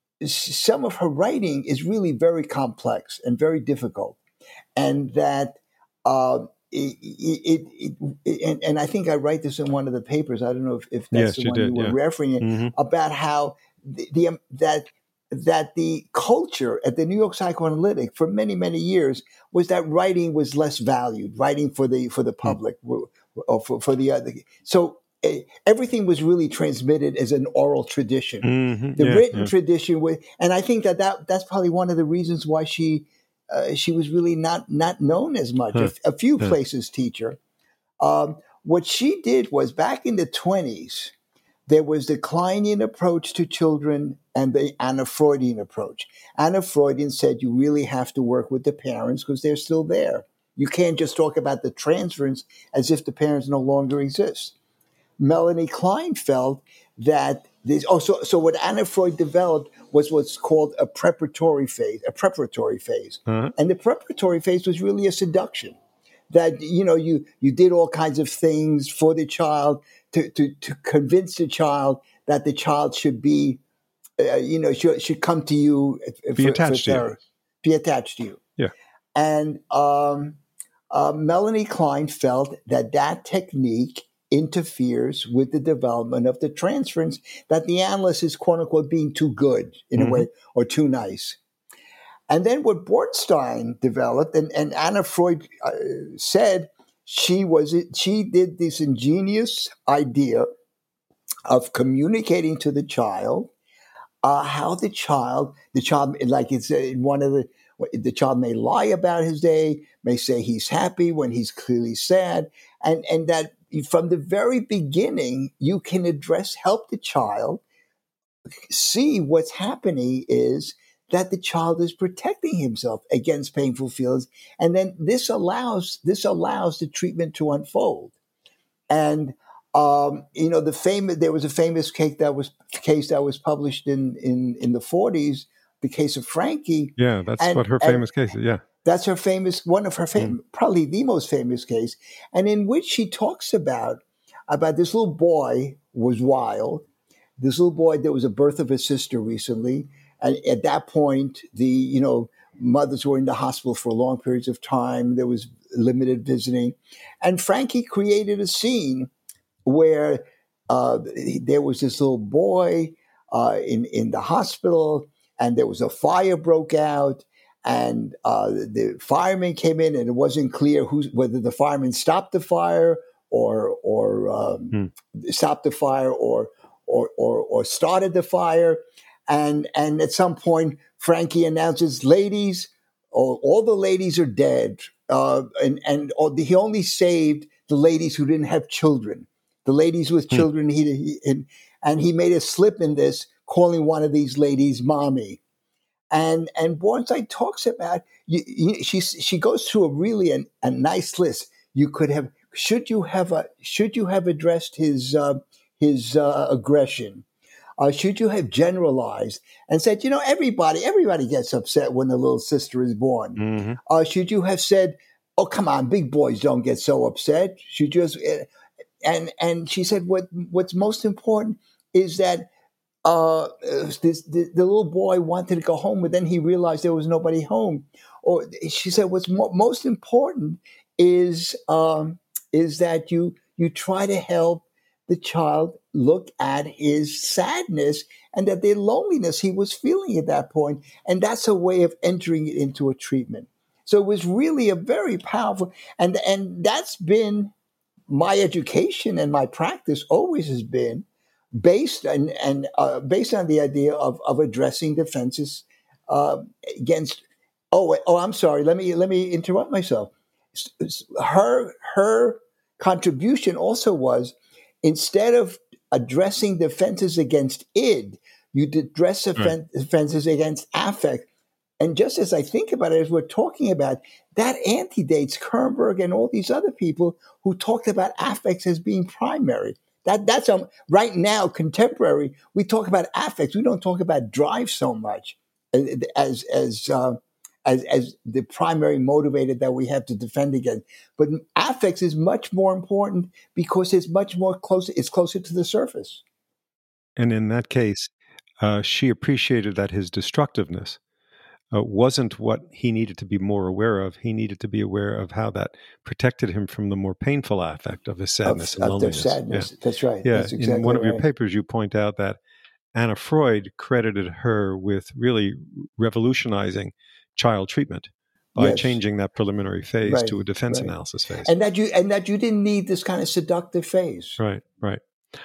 S1: some of her writing is really very complex and very difficult, and that uh, it, it, it, it and, and I think I write this in one of the papers. I don't know if, if that's
S2: Yes,
S1: the
S2: you
S1: one you
S2: did,
S1: were
S2: yeah.
S1: referring to,
S2: Mm-hmm.
S1: about how the, the um, that that the culture at the New York Psychoanalytic for many many years was that writing was less valued, writing for the for the public or for, for the other. So uh, everything was really transmitted as an oral tradition.
S2: Mm-hmm.
S1: The
S2: Yeah,
S1: written
S2: yeah.
S1: tradition was, and I think that, that that's probably one of the reasons why she uh, she was really not not known as much.
S2: Huh.
S1: A, a few
S2: Huh.
S1: places teach her. Um, what she did was back in the twenties, there was the Kleinian approach to children and the Anna Freudian approach. Anna Freudian said you really have to work with the parents because they're still there. You can't just talk about the transference as if the parents no longer exist. Melanie Klein felt that this, oh, so, so what Anna Freud developed was what's called a preparatory phase, a preparatory phase.
S2: Uh-huh.
S1: And the preparatory phase was really a seduction. That, you know, you, you did all kinds of things for the child to, to, to convince the child that the child should be, uh, you know, should, should come to you
S2: Be
S1: for,
S2: attached
S1: for
S2: to you.
S1: therapy, be attached to you.
S2: Yeah.
S1: And um, uh, Melanie Klein felt that that technique interferes with the development of the transference, that the analyst is, quote unquote, being too good in
S2: Mhm.
S1: a way or too nice. And then what Bornstein developed, and, and Anna Freud uh, said, she was she did this ingenious idea of communicating to the child uh, how the child, the child, like it's uh, one of the, the child may lie about his day, may say he's happy when he's clearly sad, and and that from the very beginning you can address, help the child see what's happening is that the child is protecting himself against painful feelings, and then this allows this allows the treatment to unfold. And um, you know, the famous there was a famous case that was case that was published in in in the forties, the case of Frankie.
S2: Yeah, that's
S1: and,
S2: what her
S1: and
S2: famous case is. Yeah,
S1: that's her famous one of her fam- mm. probably the most famous case, and in which she talks about about this little boy was wild. This little boy, there was a birth of his sister recently. And at that point, the, you know, mothers were in the hospital for long periods of time. There was limited visiting. And Frankie created a scene where uh, there was this little boy uh, in, in the hospital, and there was a fire broke out. And uh, the firemen came in, and it wasn't clear who, whether the firemen stopped the fire or, or um, hmm. stopped the fire or, Or, or or started the fire, and and at some point Frankie announces, "Ladies, all, all the ladies are dead," uh, and and he only saved the ladies who didn't have children. The ladies with hmm. children, he, he and, and he made a slip in this, calling one of these ladies "mommy," and and Bornstein talks about you, you, she she goes through a really a, a nice list. You could have should you have a should you have addressed his. Uh, his uh, aggression? Uh, should you have generalized and said, you know, everybody, everybody gets upset when a little sister is born? Mm-hmm. Uh, should you have said, oh, come on, big boys don't get so upset? Should you have, and and she said, what what's most important is that uh, this the, the little boy wanted to go home, but then he realized there was nobody home. Or she said, what's mo- most important is um, is that you you try to help the child look at his sadness and that the loneliness he was feeling at that point. And that's a way of entering it into a treatment. So it was really a very powerful, and, and that's been my education and my practice always has been based on, and uh, based on the idea of, of addressing defenses uh, against, oh, oh, I'm sorry. Let me, let me interrupt myself. Her, her contribution also was, instead of addressing defenses against id, you address right. defenses against affect. And just as I think about it, as we're talking about, that antedates Kernberg and all these other people who talked about affects as being primary. That That's um, right now, contemporary, we talk about affects. We don't talk about drive so much as, as, uh, As, as the primary motivator that we have to defend against. But affects is much more important because it's much more close, it's closer to the surface.
S2: And in that case, uh, she appreciated that his destructiveness uh, wasn't what he needed to be more aware of. He needed to be aware of how that protected him from the more painful affect of his sadness
S1: of,
S2: and
S1: of
S2: loneliness.
S1: Their sadness.
S2: Yeah.
S1: That's right.
S2: Yeah.
S1: That's exactly
S2: in one of your
S1: right.
S2: papers, you point out that Anna Freud credited her with really revolutionizing child treatment by yes. changing that preliminary phase right, to a defense
S1: right.
S2: analysis phase.
S1: And that you and that you didn't need this kind of seductive phase.
S2: Right, right.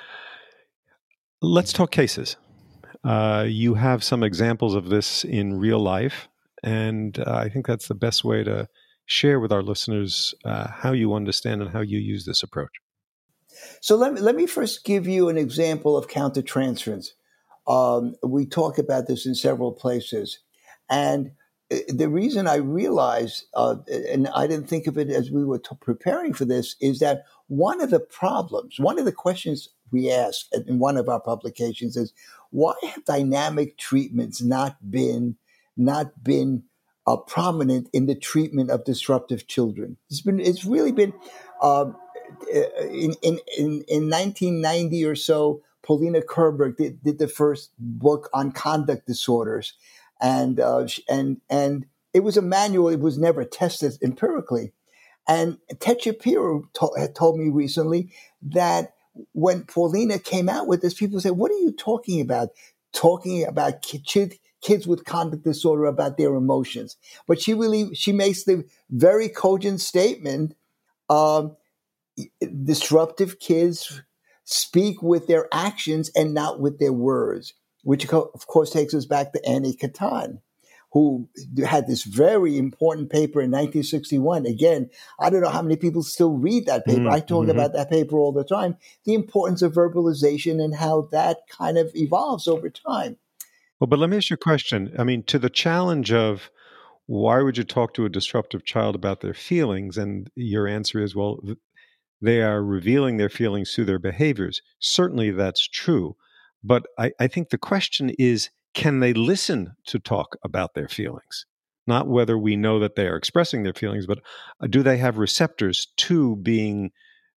S2: Let's talk cases. Uh, you have some examples of this in real life, and uh, I think that's the best way to share with our listeners uh, how you understand and how you use this approach.
S1: So let me, let me first give you an example of countertransference. Um, we talk about this in several places. And the reason I realized, uh, and I didn't think of it as we were t- preparing for this, is that one of the problems, one of the questions we ask in one of our publications is, why have dynamic treatments not been not been uh, prominent in the treatment of disruptive children? It's been, it's really been uh, in, in in in nineteen ninety or so. Paulina Kernberg did, did the first book on conduct disorders. And uh, and and it was a manual. It was never tested empirically. And Ted Shapiro to- had told me recently that when Paulina came out with this, people said, "What are you talking about? Talking about kid, kids with conduct disorder, about their emotions?" But she really she makes the very cogent statement: um, disruptive kids speak with their actions and not with their words. Which, of course, takes us back to Annie Catan, who had this very important paper in nineteen sixty-one. Again, I don't know how many people still read that paper.
S2: Mm-hmm.
S1: I talk about that paper all the time, the importance of verbalization and how that kind of evolves over time.
S2: Well, but let me ask you a question. I mean, to the challenge of why would you talk to a disruptive child about their feelings? And your answer is, well, they are revealing their feelings through their behaviors. Certainly that's true. But I, I think the question is, can they listen to talk about their feelings? Not whether we know that they are expressing their feelings, but do they have receptors to being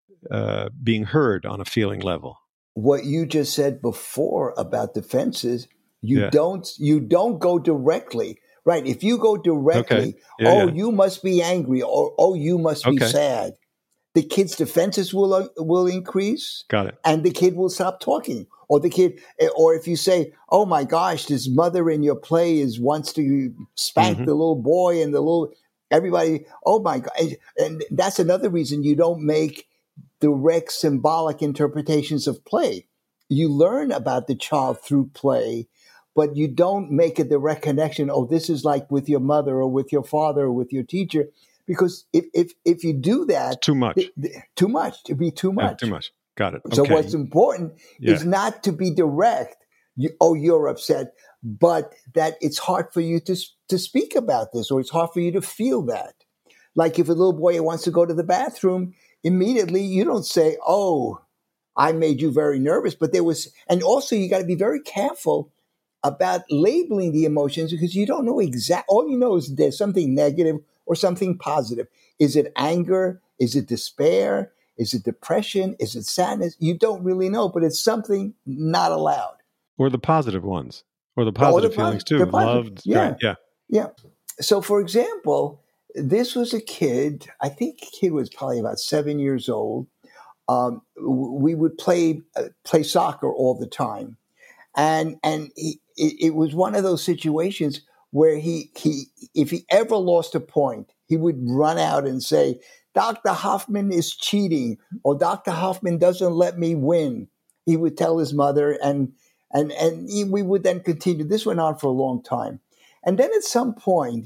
S2: uh, being heard on a feeling level?
S1: What you just said before about defenses, you
S2: Yeah.
S1: don't you don't go directly. Right. If you go directly,
S2: Okay. Yeah,
S1: oh,
S2: yeah.
S1: you must be angry, or oh, you must be
S2: Okay.
S1: sad. The kid's defenses will uh, will increase,
S2: Got it.
S1: and the kid will stop talking. Or the kid, or if you say, "Oh my gosh, this mother in your play is wants to spank
S2: Mhm.
S1: the little boy and the little everybody," oh my god, and, and that's another reason you don't make direct symbolic interpretations of play. You learn about the child through play, but you don't make a direct connection. Oh, this is like with your mother or with your father or with your teacher. Because if if if you do that,
S2: Too much.
S1: th- th- too much, to be too
S2: Yeah,
S1: much.
S2: too much. Got it.
S1: So
S2: Okay.
S1: what's important
S2: Yeah.
S1: is not to be direct. You, oh, you're upset, but that it's hard for you to to speak about this, or it's hard for you to feel that. Like if a little boy wants to go to the bathroom, immediately you don't say, "Oh, I made you very nervous," but there was, and also you got to be very careful about labeling the emotions because you don't know exact. All you know is there's something negative or something positive. Is it anger? Is it despair? Is it depression? Is it sadness? You don't really know, but it's something not allowed.
S2: Or the positive ones, or the
S1: Or the
S2: positive
S1: posi-
S2: feelings
S1: the
S2: too.
S1: positive-
S2: Loved.
S1: yeah.
S2: Right. Yeah.
S1: Yeah. So, for example, this was a kid, I think the kid was probably about seven years old. Um, w- we would play uh, play soccer all the time. And and he, it, it was one of those situations where he, he, if he ever lost a point, he would run out and say, "Doctor Hoffman is cheating," or "Doctor Hoffman doesn't let me win." He would tell his mother, and and and he, we would then continue. This went on for a long time. And then at some point,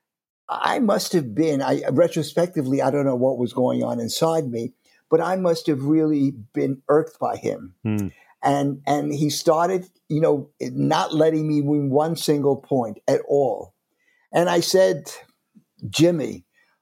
S1: I must have been, I retrospectively, I don't know what was going on inside me, but I must have really been irked by him.
S2: Mm.
S1: And and he started, you know, not letting me win one single point at all. And I said, "Jimmy,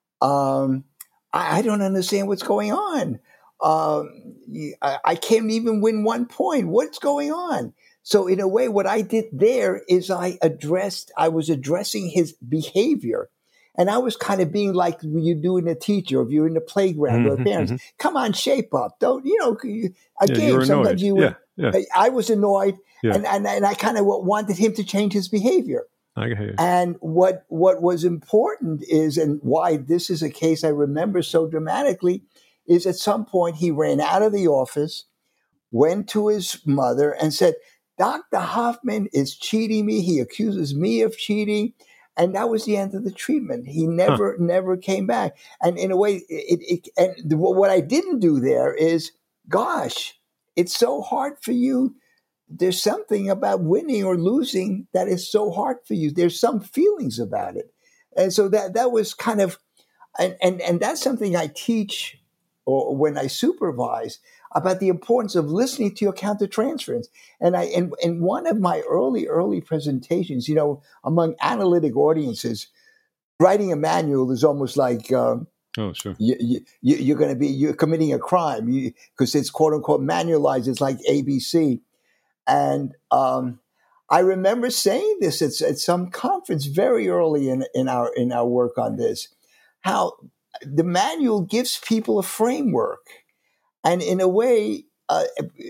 S1: um, I, I don't understand what's going on. Um, you- I, I can't even win one point. What's going on?" So in a way, what I did there is I addressed, I was addressing his behavior. And I was kind of being like you do in a teacher, if you're in the playground or
S2: Mhm,
S1: parents,
S2: mhm.
S1: come on, shape up. Don't, you know, you- a
S2: Yeah,
S1: game,
S2: you were
S1: sometimes
S2: annoyed.
S1: you
S2: Yeah.
S1: would,
S2: Yeah.
S1: I was annoyed,
S2: Yeah.
S1: and, and, and I kind of wanted him to change his behavior.
S2: I hear you.
S1: And what what was important is, and why this is a case I remember so dramatically, is at some point he ran out of the office, went to his mother and said, "Doctor Hoffman is cheating me. He accuses me of cheating." And that was the end of the treatment. He never, never came back. And in a way, it, it and the, what I didn't do there is, gosh, it's so hard for you. There's something about winning or losing that is so hard for you. There's some feelings about it. And so that that was kind of, and and, and that's something I teach or when I supervise about the importance of listening to your countertransference. And I in, in one of my early, early presentations, you know, among analytic audiences, writing a manual is almost like um,
S2: Oh, sure.
S1: you, you, you- you're going to be, you're committing a crime because it's quote unquote manualized. It's like A B C. And um, I remember saying this at, at some conference very early in, in our in our work on this, how the manual gives people a framework. And in a way, uh,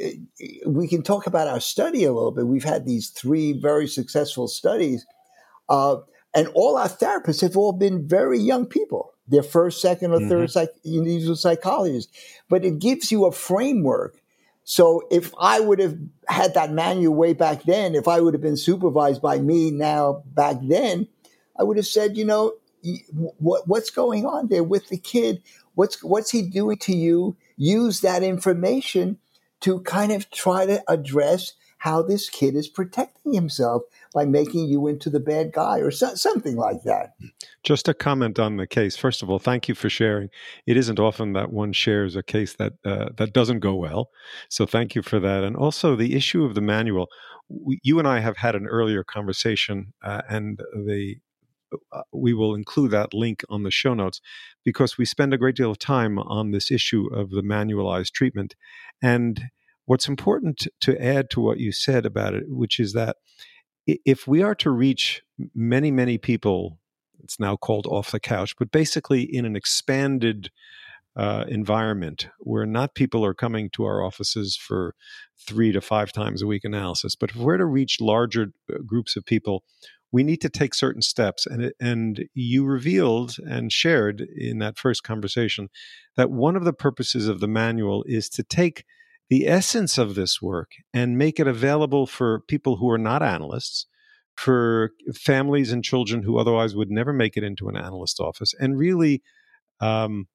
S1: we can talk about our study a little bit. We've had these three very successful studies, uh, and all our therapists have all been very young people. Their first, second, or third
S2: Mhm.
S1: psych- these are psychologists. But it gives you a framework. So if I would have had that manual way back then, if I would have been supervised by me now back then, I would have said, you know, y- what what's going on there with the kid? What's what's he doing to you? Use that information to kind of try to address how this kid is protecting himself by making you into the bad guy or so, something like that.
S2: Just a comment on the case. First of all, thank you for sharing. It isn't often that one shares a case that uh, that doesn't go well. So thank you for that. And also the issue of the manual. We, you and I have had an earlier conversation, uh, and the uh, we will include that link on the show notes because we spend a great deal of time on this issue of the manualized treatment. And what's important to add to what you said about it, which is that if we are to reach many, many people, it's now called off the couch, but basically in an expanded uh, environment where not people are coming to our offices for three to five times a week analysis, but if we're to reach larger groups of people, we need to take certain steps. And, it, and you revealed and shared in that first conversation that one of the purposes of the manual is to take the essence of this work and make it available for people who are not analysts, for families and children who otherwise would never make it into an analyst office, and really um,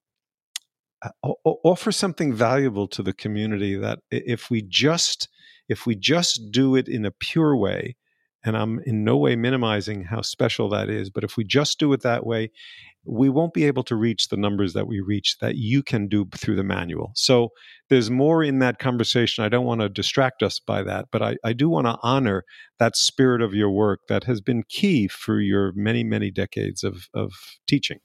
S2: offer something valuable to the community that if we just if we just do it in a pure way, and I'm in no way minimizing how special that is, but if we just do it that way, we won't be able to reach the numbers that we reach that you can do through the manual. So there's more in that conversation. I don't want to distract us by that, but I, I do want to honor that spirit of your work that has been key for your many, many decades of, of teaching.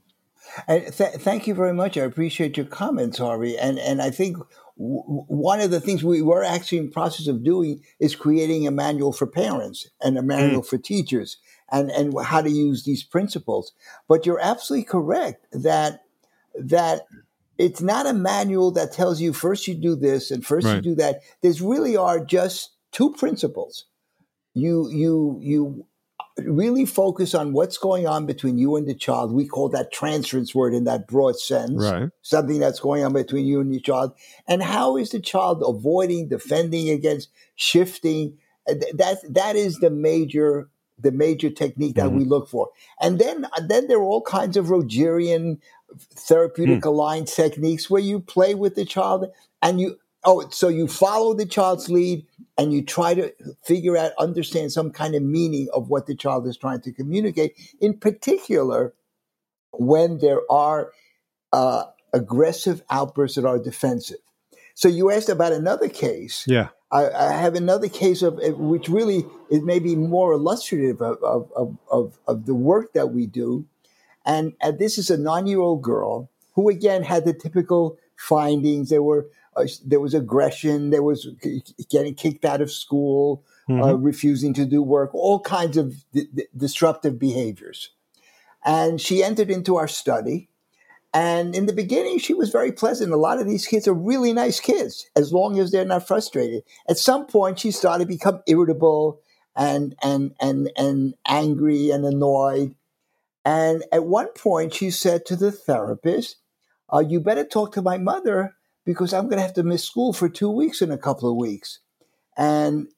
S1: And th- thank you very much. I appreciate your comments, Harvey. And and I think w- one of the things we were actually in the process of doing is creating a manual for parents and a manual mm. for teachers and, and how to use these principles. But you're absolutely correct that that it's not a manual that tells you first you do this and first right. you do that. There's really are just two principles. You you you really focus on what's going on between you and the child. We call that transference word in that broad sense,
S2: right.
S1: something that's going on between you and your child. And how is the child avoiding, defending against, shifting? That, that is the major the major technique that mm-hmm. we look for. And then, then there are all kinds of Rogerian therapeutic mm. aligned techniques where you play with the child and you, oh, so you follow the child's lead and you try to figure out, understand some kind of meaning of what the child is trying to communicate, in particular, when there are uh, aggressive outbursts that are defensive. So you asked about another case.
S2: Yeah.
S1: I, I have another case of which really is maybe more illustrative of, of, of, of, of the work that we do. And, and this is a nine-year-old girl who, again, had the typical findings. There were uh, there was aggression. There was getting kicked out of school, mm-hmm. uh, refusing to do work, all kinds of d- d- disruptive behaviors. And she entered into our study. And in the beginning, she was very pleasant. A lot of these kids are really nice kids, as long as they're not frustrated. At some point, she started to become irritable and and and and angry and annoyed. And at one point, she said to the therapist, uh, you better talk to my mother because I'm going to have to miss school for two weeks in a couple of weeks. And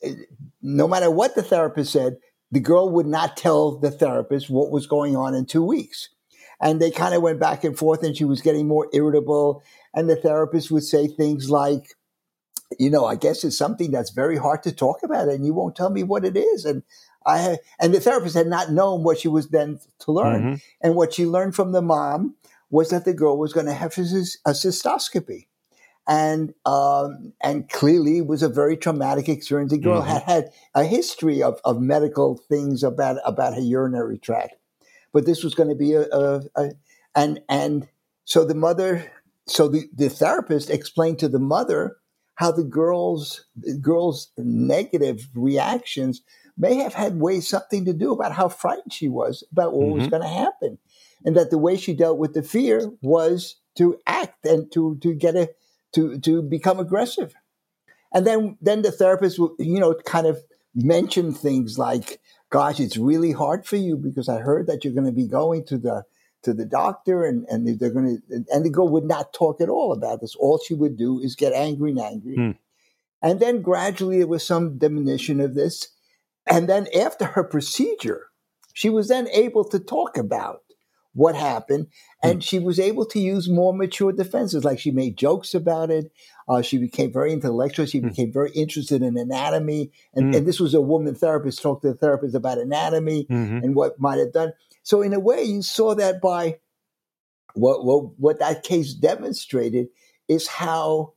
S1: no matter what the therapist said, the girl would not tell the therapist what was going on in two weeks. And they kind of went back and forth, and she was getting more irritable. And the therapist would say things like, you know, I guess it's something that's very hard to talk about, and you won't tell me what it is. And I and the therapist had not known what she was then to learn. Mm-hmm. And what she learned from the mom was that the girl was going to have a cystoscopy. And um, and clearly it was a very traumatic experience. The girl mm-hmm. had had a history of, of medical things about, about her urinary tract. But this was going to be a, a, a and and so the mother, so the, the therapist explained to the mother how the girl's the girl's negative reactions may have had way something to do about how frightened she was about what mm-hmm. was going to happen, and that the way she dealt with the fear was to act and to to get a to to become aggressive. And then then the therapist would, you know, kind of mention things like, gosh, it's really hard for you because I heard that you're going to be going to the to the doctor and, and they're going to, and the girl would not talk at all about this. All she would do is get angry and angry. Hmm. And then gradually there was some diminution of this. And then after her procedure, she was then able to talk about what happened.
S2: Hmm.
S1: And she was able to use more mature defenses. Like she made jokes about it. Uh, she became very intellectual. She
S2: Hmm.
S1: became very interested in anatomy. And,
S2: Hmm.
S1: and this was a woman therapist, talked to the therapist about anatomy
S2: Hmm.
S1: and what might have done. So in a way, you saw that by what what, what that case demonstrated is how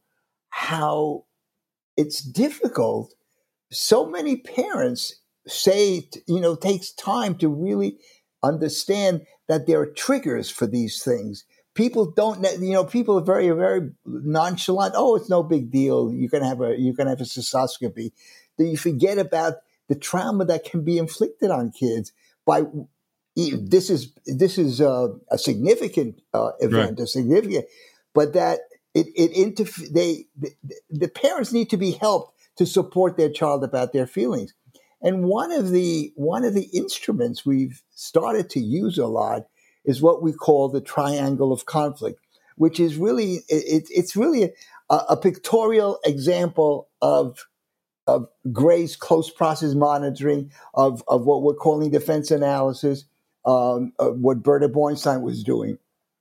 S1: how it's difficult. So many parents say, you know, takes time to really understand that there are triggers for these things. People don't, you know, people are very, very nonchalant. Oh, it's no big deal. You're gonna have a, you're gonna have a cystoscopy. Then you forget about the trauma that can be inflicted on kids by. This is this is a, a significant uh, event,
S2: Right.
S1: a significant, but that it it interf- they the, the parents need to be helped to support their child about their feelings. And one of the one of the instruments we've started to use a lot is what we call the triangle of conflict, which is really it, it's really a, a pictorial example of of Gray's close process monitoring of of what we're calling defense analysis, um, of what Berta Bornstein was doing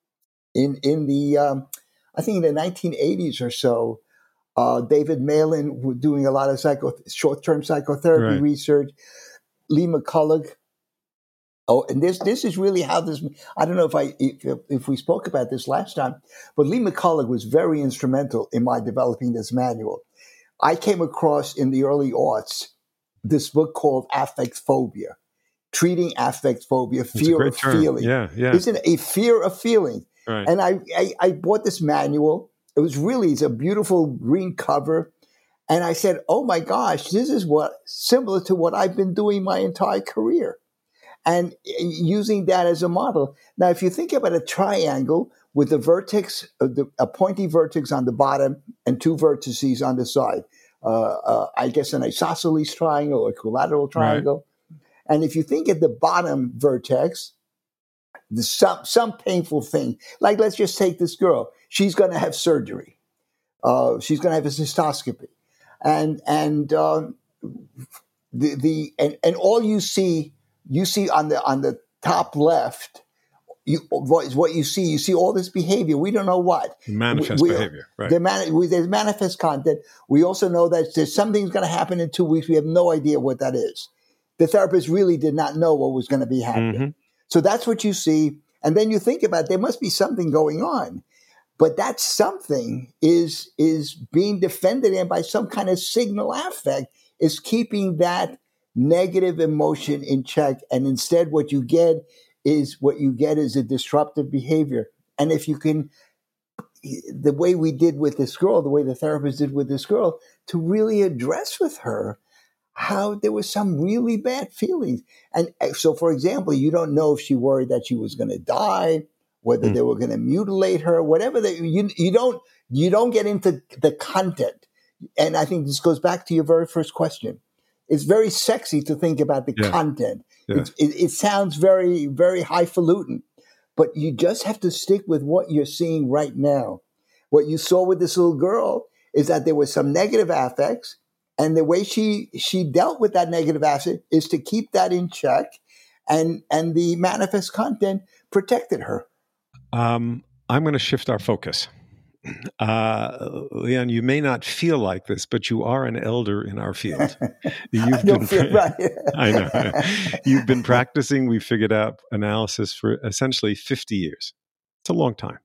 S1: in in the um, I think in the nineteen eighties or so. Uh, David Malin was doing a lot of psycho, short-term psychotherapy
S2: Right.
S1: research. Lee McCullough. Oh, and this this is really how this. I don't know if I if, if we spoke about this last time, but Lee McCullough was very instrumental in my developing this manual. I came across in the early aughts this book called Affect Phobia, Treating Affect Phobia,
S2: It's a
S1: Fear
S2: great
S1: of
S2: term.
S1: Feeling.
S2: Yeah. Yeah.
S1: Isn't it a fear of feeling?
S2: Right.
S1: And I, I, I bought this manual. It was really, it's a beautiful green cover. And I said, oh my gosh, this is what similar to what I've been doing my entire career. And using that as a model. Now, if you think about a triangle with a vertex, a pointy vertex on the bottom and two vertices on the side, uh, uh, I guess an isosceles triangle or equilateral triangle. Right. And if you think at the bottom vertex, the, some some painful thing, like let's just take this girl, she's going to have surgery, uh, she's going to have a cystoscopy, and and uh, the the and, and all you see you see on the on the top left. You, what, what you see, you see all this behavior. We don't know what.
S2: Manifest
S1: we,
S2: behavior, right?
S1: The man, we, there's manifest content. We also know that there's something's going to happen in two weeks. We have no idea what that is. The therapist really did not know what was going to be happening. Mm-hmm. So that's what you see. And then you think about there must be something going on. But that something is, is being defended in by some kind of signal affect, is keeping that negative emotion in check. And instead what you get is what you get is a disruptive behavior. And if you can, the way we did with this girl, the way the therapist did with this girl, to really address with her how there was some really bad feelings. And so, for example, you don't know if she worried that she was going to die, whether mm. they were going to mutilate her, whatever. They, you, you don't you don't get into the content. And I think this goes back to your very first question. It's very sexy to think about the yeah. content. Yeah. It, it, it sounds very, very highfalutin, but you just have to stick with what you're seeing right now. What you saw with this little girl is that there was some negative affects, and the way she she dealt with that negative affect is to keep that in check, and and the manifest content protected her.
S2: Um, I'm going to shift our focus. Uh, Leon, you may not feel like this, but you are an elder in our field. You've
S1: I don't
S2: been,
S1: feel right.
S2: I know. You've been practicing, we figured out, analysis for essentially fifty years. It's a long time.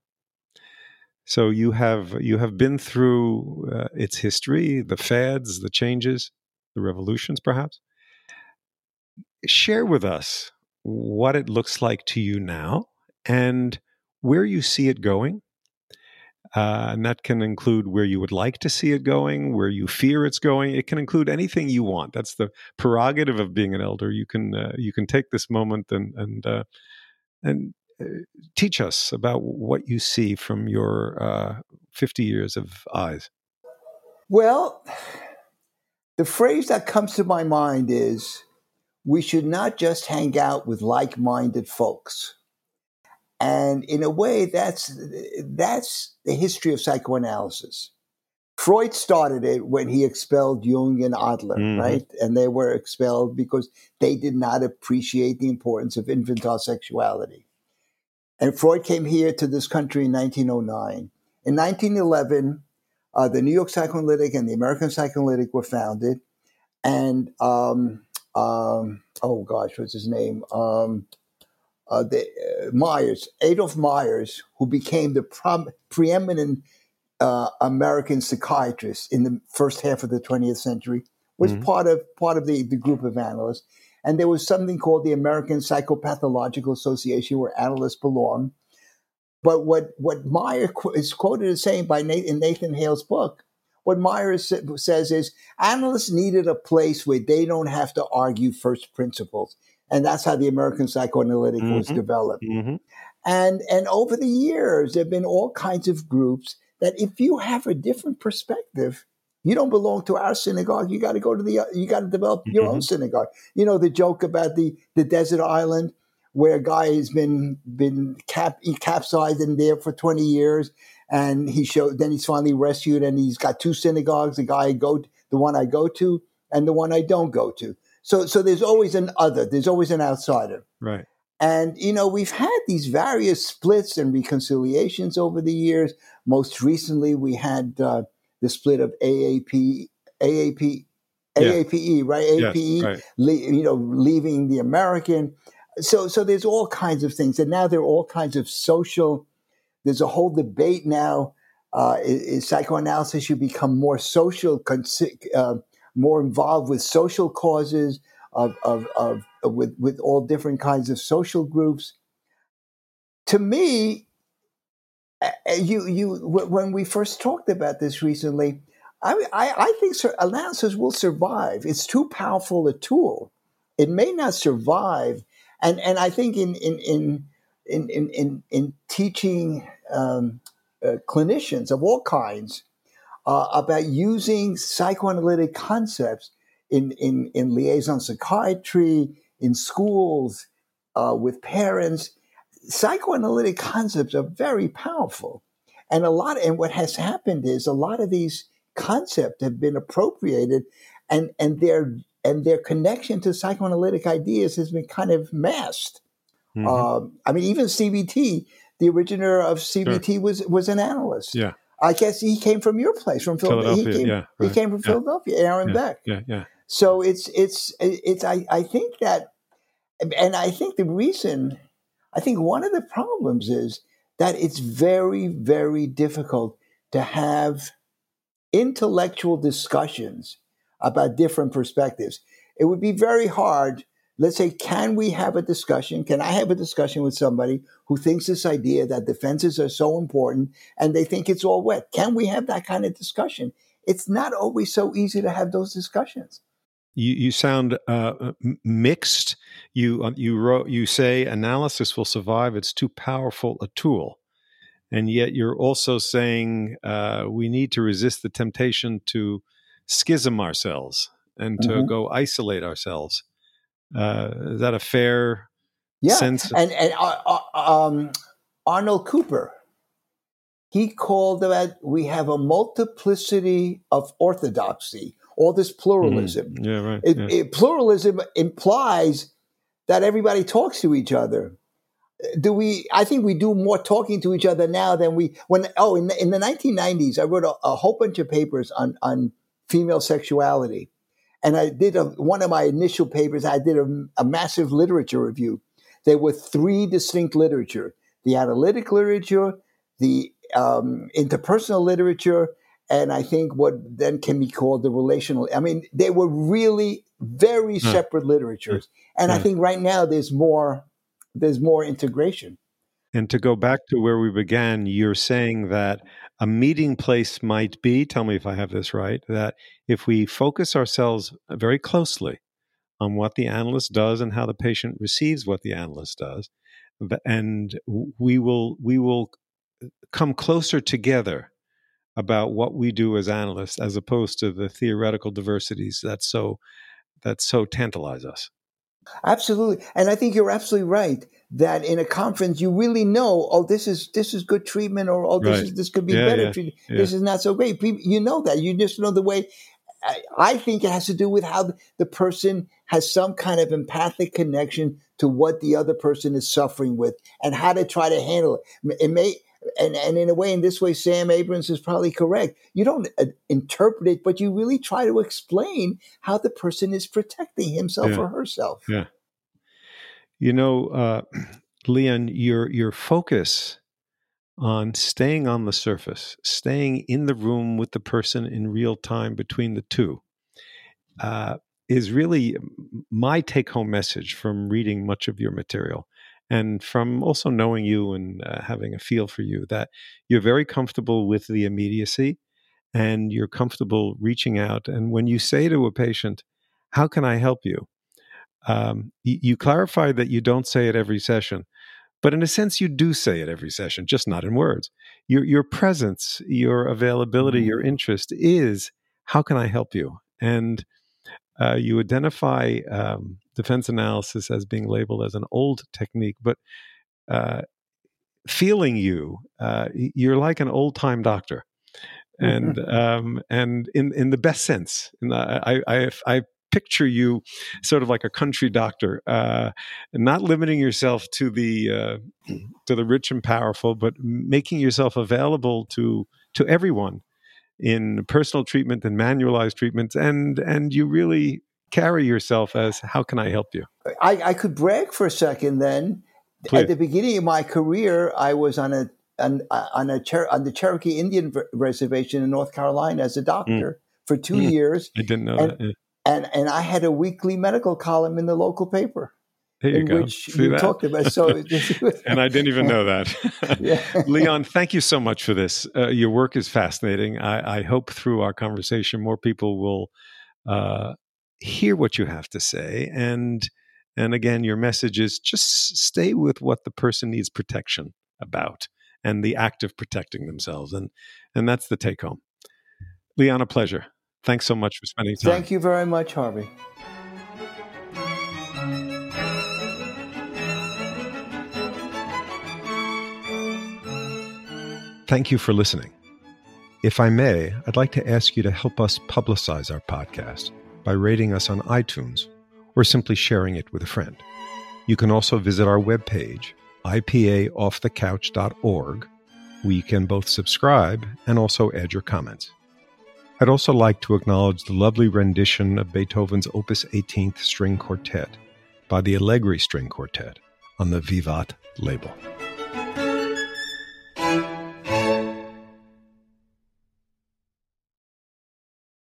S2: So you have you have been through uh, its history, the fads, the changes, the revolutions, perhaps. Share with us what it looks like to you now and where you see it going. Uh, and that can include where you would like to see it going, where you fear it's going. It can include anything you want. That's the prerogative of being an elder. You can uh, you can take this moment and and uh, and uh, teach us about what you see from your uh, fifty years of eyes.
S1: Well, the phrase that comes to my mind is, we should not just hang out with like-minded folks. And in a way, that's that's the history of psychoanalysis. Freud started it when he expelled Jung and Adler, mm-hmm. right? And they were expelled because they did not appreciate the importance of infantile sexuality. And Freud came here to this country in nineteen oh nine. In nineteen eleven, uh, the New York Psychoanalytic and the American Psychoanalytic were founded. And, um, um, oh gosh, what's his name? Um, uh, the, uh, Myers, Adolf Myers, who became the prom- preeminent uh, American psychiatrist in the first half of the twentieth century, was mm-hmm. part of part of the, the group of analysts. And there was something called the American Psychopathological Association where analysts belong. But what, what Myers is quoted as saying by Nathan, in Nathan Hale's book, what Myers says is analysts needed a place where they don't have to argue first principles. And that's how the American Psychoanalytic mm-hmm. was developed. Mm-hmm. And, and over the years, there have been all kinds of groups that if you have a different perspective, you don't belong to our synagogue. You got to go to the, you got to develop your mm-hmm. own synagogue. You know, the joke about the, the desert island where a guy has been, been cap, he capsized in there for twenty years. And he showed, then he's finally rescued and he's got two synagogues, the guy I go, the one I go to and the one I don't go to. So, so there's always an other, there's always an outsider.
S2: Right.
S1: And, you know, we've had these various splits and reconciliations over the years. Most recently, we had uh, the split of A A P, A A P, yeah. A A P E, right? A A P E,
S2: yes, right.
S1: Le- you know, leaving the American. So, so there's all kinds of things. And now there are all kinds of social, there's a whole debate now. Uh, is, is psychoanalysis should become more social, uh, more involved with social causes, Of, of, of with with all different kinds of social groups. To me, you you when we first talked about this recently, I I, I think analysis will survive. It's too powerful a tool. It may not survive, and and I think in in in in in in, in teaching um, uh, clinicians of all kinds uh, about using psychoanalytic concepts. In, in, in liaison psychiatry, in schools, uh, with parents, psychoanalytic concepts are very powerful. And a lot, and what has happened is a lot of these concepts have been appropriated and, and their, and their connection to psychoanalytic ideas has been kind of masked. Mm-hmm. Um, I mean, even C B T, the originator of C B T sure. was, was an analyst.
S2: Yeah.
S1: I guess he came from your place, from Philadelphia.
S2: Philadelphia
S1: he came,
S2: yeah, right.
S1: he came from
S2: yeah.
S1: Philadelphia, Aaron
S2: yeah.
S1: Beck.
S2: Yeah, yeah.
S1: So it's it's it's I, I think that, and I think the reason, I think one of the problems is that it's very, very difficult to have intellectual discussions about different perspectives. It would be very hard. Let's say, can we have a discussion? Can I have a discussion with somebody who thinks this idea that defenses are so important and they think it's all wet? Can we have that kind of discussion? It's not always so easy to have those discussions.
S2: You, you sound uh, mixed. You uh, you wrote you say analysis will survive. It's too powerful a tool, and yet you're also saying uh, we need to resist the temptation to schism ourselves and to mm-hmm. go isolate ourselves. Uh, is that a fair
S1: yeah.
S2: sense?
S1: And and uh, um, Arnold Cooper, he called that we have a multiplicity of orthodoxy. All this pluralism.
S2: Mm, yeah, right.
S1: It,
S2: yeah.
S1: It, pluralism implies that everybody talks to each other. Do we? I think we do more talking to each other now than we when. Oh, in the, in the nineteen nineties, I wrote a, a whole bunch of papers on on female sexuality, and I did a, one of my initial papers. I did a, a massive literature review. There were three distinct literature: the analytic literature, the um, interpersonal literature. And I think what then can be called the relational. I mean, they were really very huh. separate literatures. And huh. I think right now there's more, there's more integration.
S2: And to go back to where we began, you're saying that a meeting place might be, tell me if I have this right, that if we focus ourselves very closely on what the analyst does and how the patient receives what the analyst does, and we will we will come closer together about what we do as analysts, as opposed to the theoretical diversities that so that so tantalize us.
S1: Absolutely, and I think you're absolutely right that in a conference you really know, oh, this is this is good treatment, or oh, this
S2: right.
S1: is this could be
S2: yeah,
S1: better
S2: yeah,
S1: treatment.
S2: Yeah.
S1: This is not so great. People, you know that. You just know the way. I, I think it has to do with how the person has some kind of empathic connection to what the other person is suffering with and how to try to handle it. It may, and, and in a way, in this way, Sam Abrams is probably correct. You don't uh, interpret it, but you really try to explain how the person is protecting himself
S2: Yeah.
S1: or herself.
S2: Yeah. You know, uh, Leon, your your focus on staying on the surface, staying in the room with the person in real time between the two, uh, is really my take-home message from reading much of your material and from also knowing you and uh, having a feel for you, that you're very comfortable with the immediacy and you're comfortable reaching out. And when you say to a patient, how can I help you? Um, you, you clarify that you don't say it every session. But in a sense, you do say it every session, just not in words. Your your presence, your availability, your interest is, how can I help you? And uh, you identify um, defense analysis as being labeled as an old technique, but uh, feeling you, uh, you're like an old-time doctor. And um, and in, in the best sense. And I, I, I picture you sort of like a country doctor, uh, not limiting yourself to the uh, to the rich and powerful, but making yourself available to to everyone in personal treatment and manualized treatments, and and you really carry yourself as, how can I help you?
S1: I, I could brag for a second then.
S2: Please.
S1: At the beginning of my career, I was on a on, on a Cher- on the Cherokee Indian reservation in North Carolina as a doctor mm. for two mm. years.
S2: I didn't know
S1: and,
S2: that. Yeah.
S1: And and I had a weekly medical column in the local paper.
S2: There you
S1: in
S2: go.
S1: Which
S2: See
S1: you
S2: that?
S1: talked about. So,
S2: and I didn't even know that.
S1: Yeah.
S2: Leon, thank you so much for this. Uh, your work is fascinating. I, I hope through our conversation, more people will uh, hear what you have to say. And and again, your message is just stay with what the person needs protection about and the act of protecting themselves. And and that's the take home. Leon, a pleasure. Thanks so much for spending time.
S1: Thank you very much, Harvey.
S2: Thank you for listening. If I may, I'd like to ask you to help us publicize our podcast by rating us on iTunes or simply sharing it with a friend. You can also visit our webpage, I P A off the couch dot org, where you can both subscribe and also add your comments. I'd also like to acknowledge the lovely rendition of Beethoven's Opus eighteenth String Quartet by the Allegri String Quartet on the Vivat label.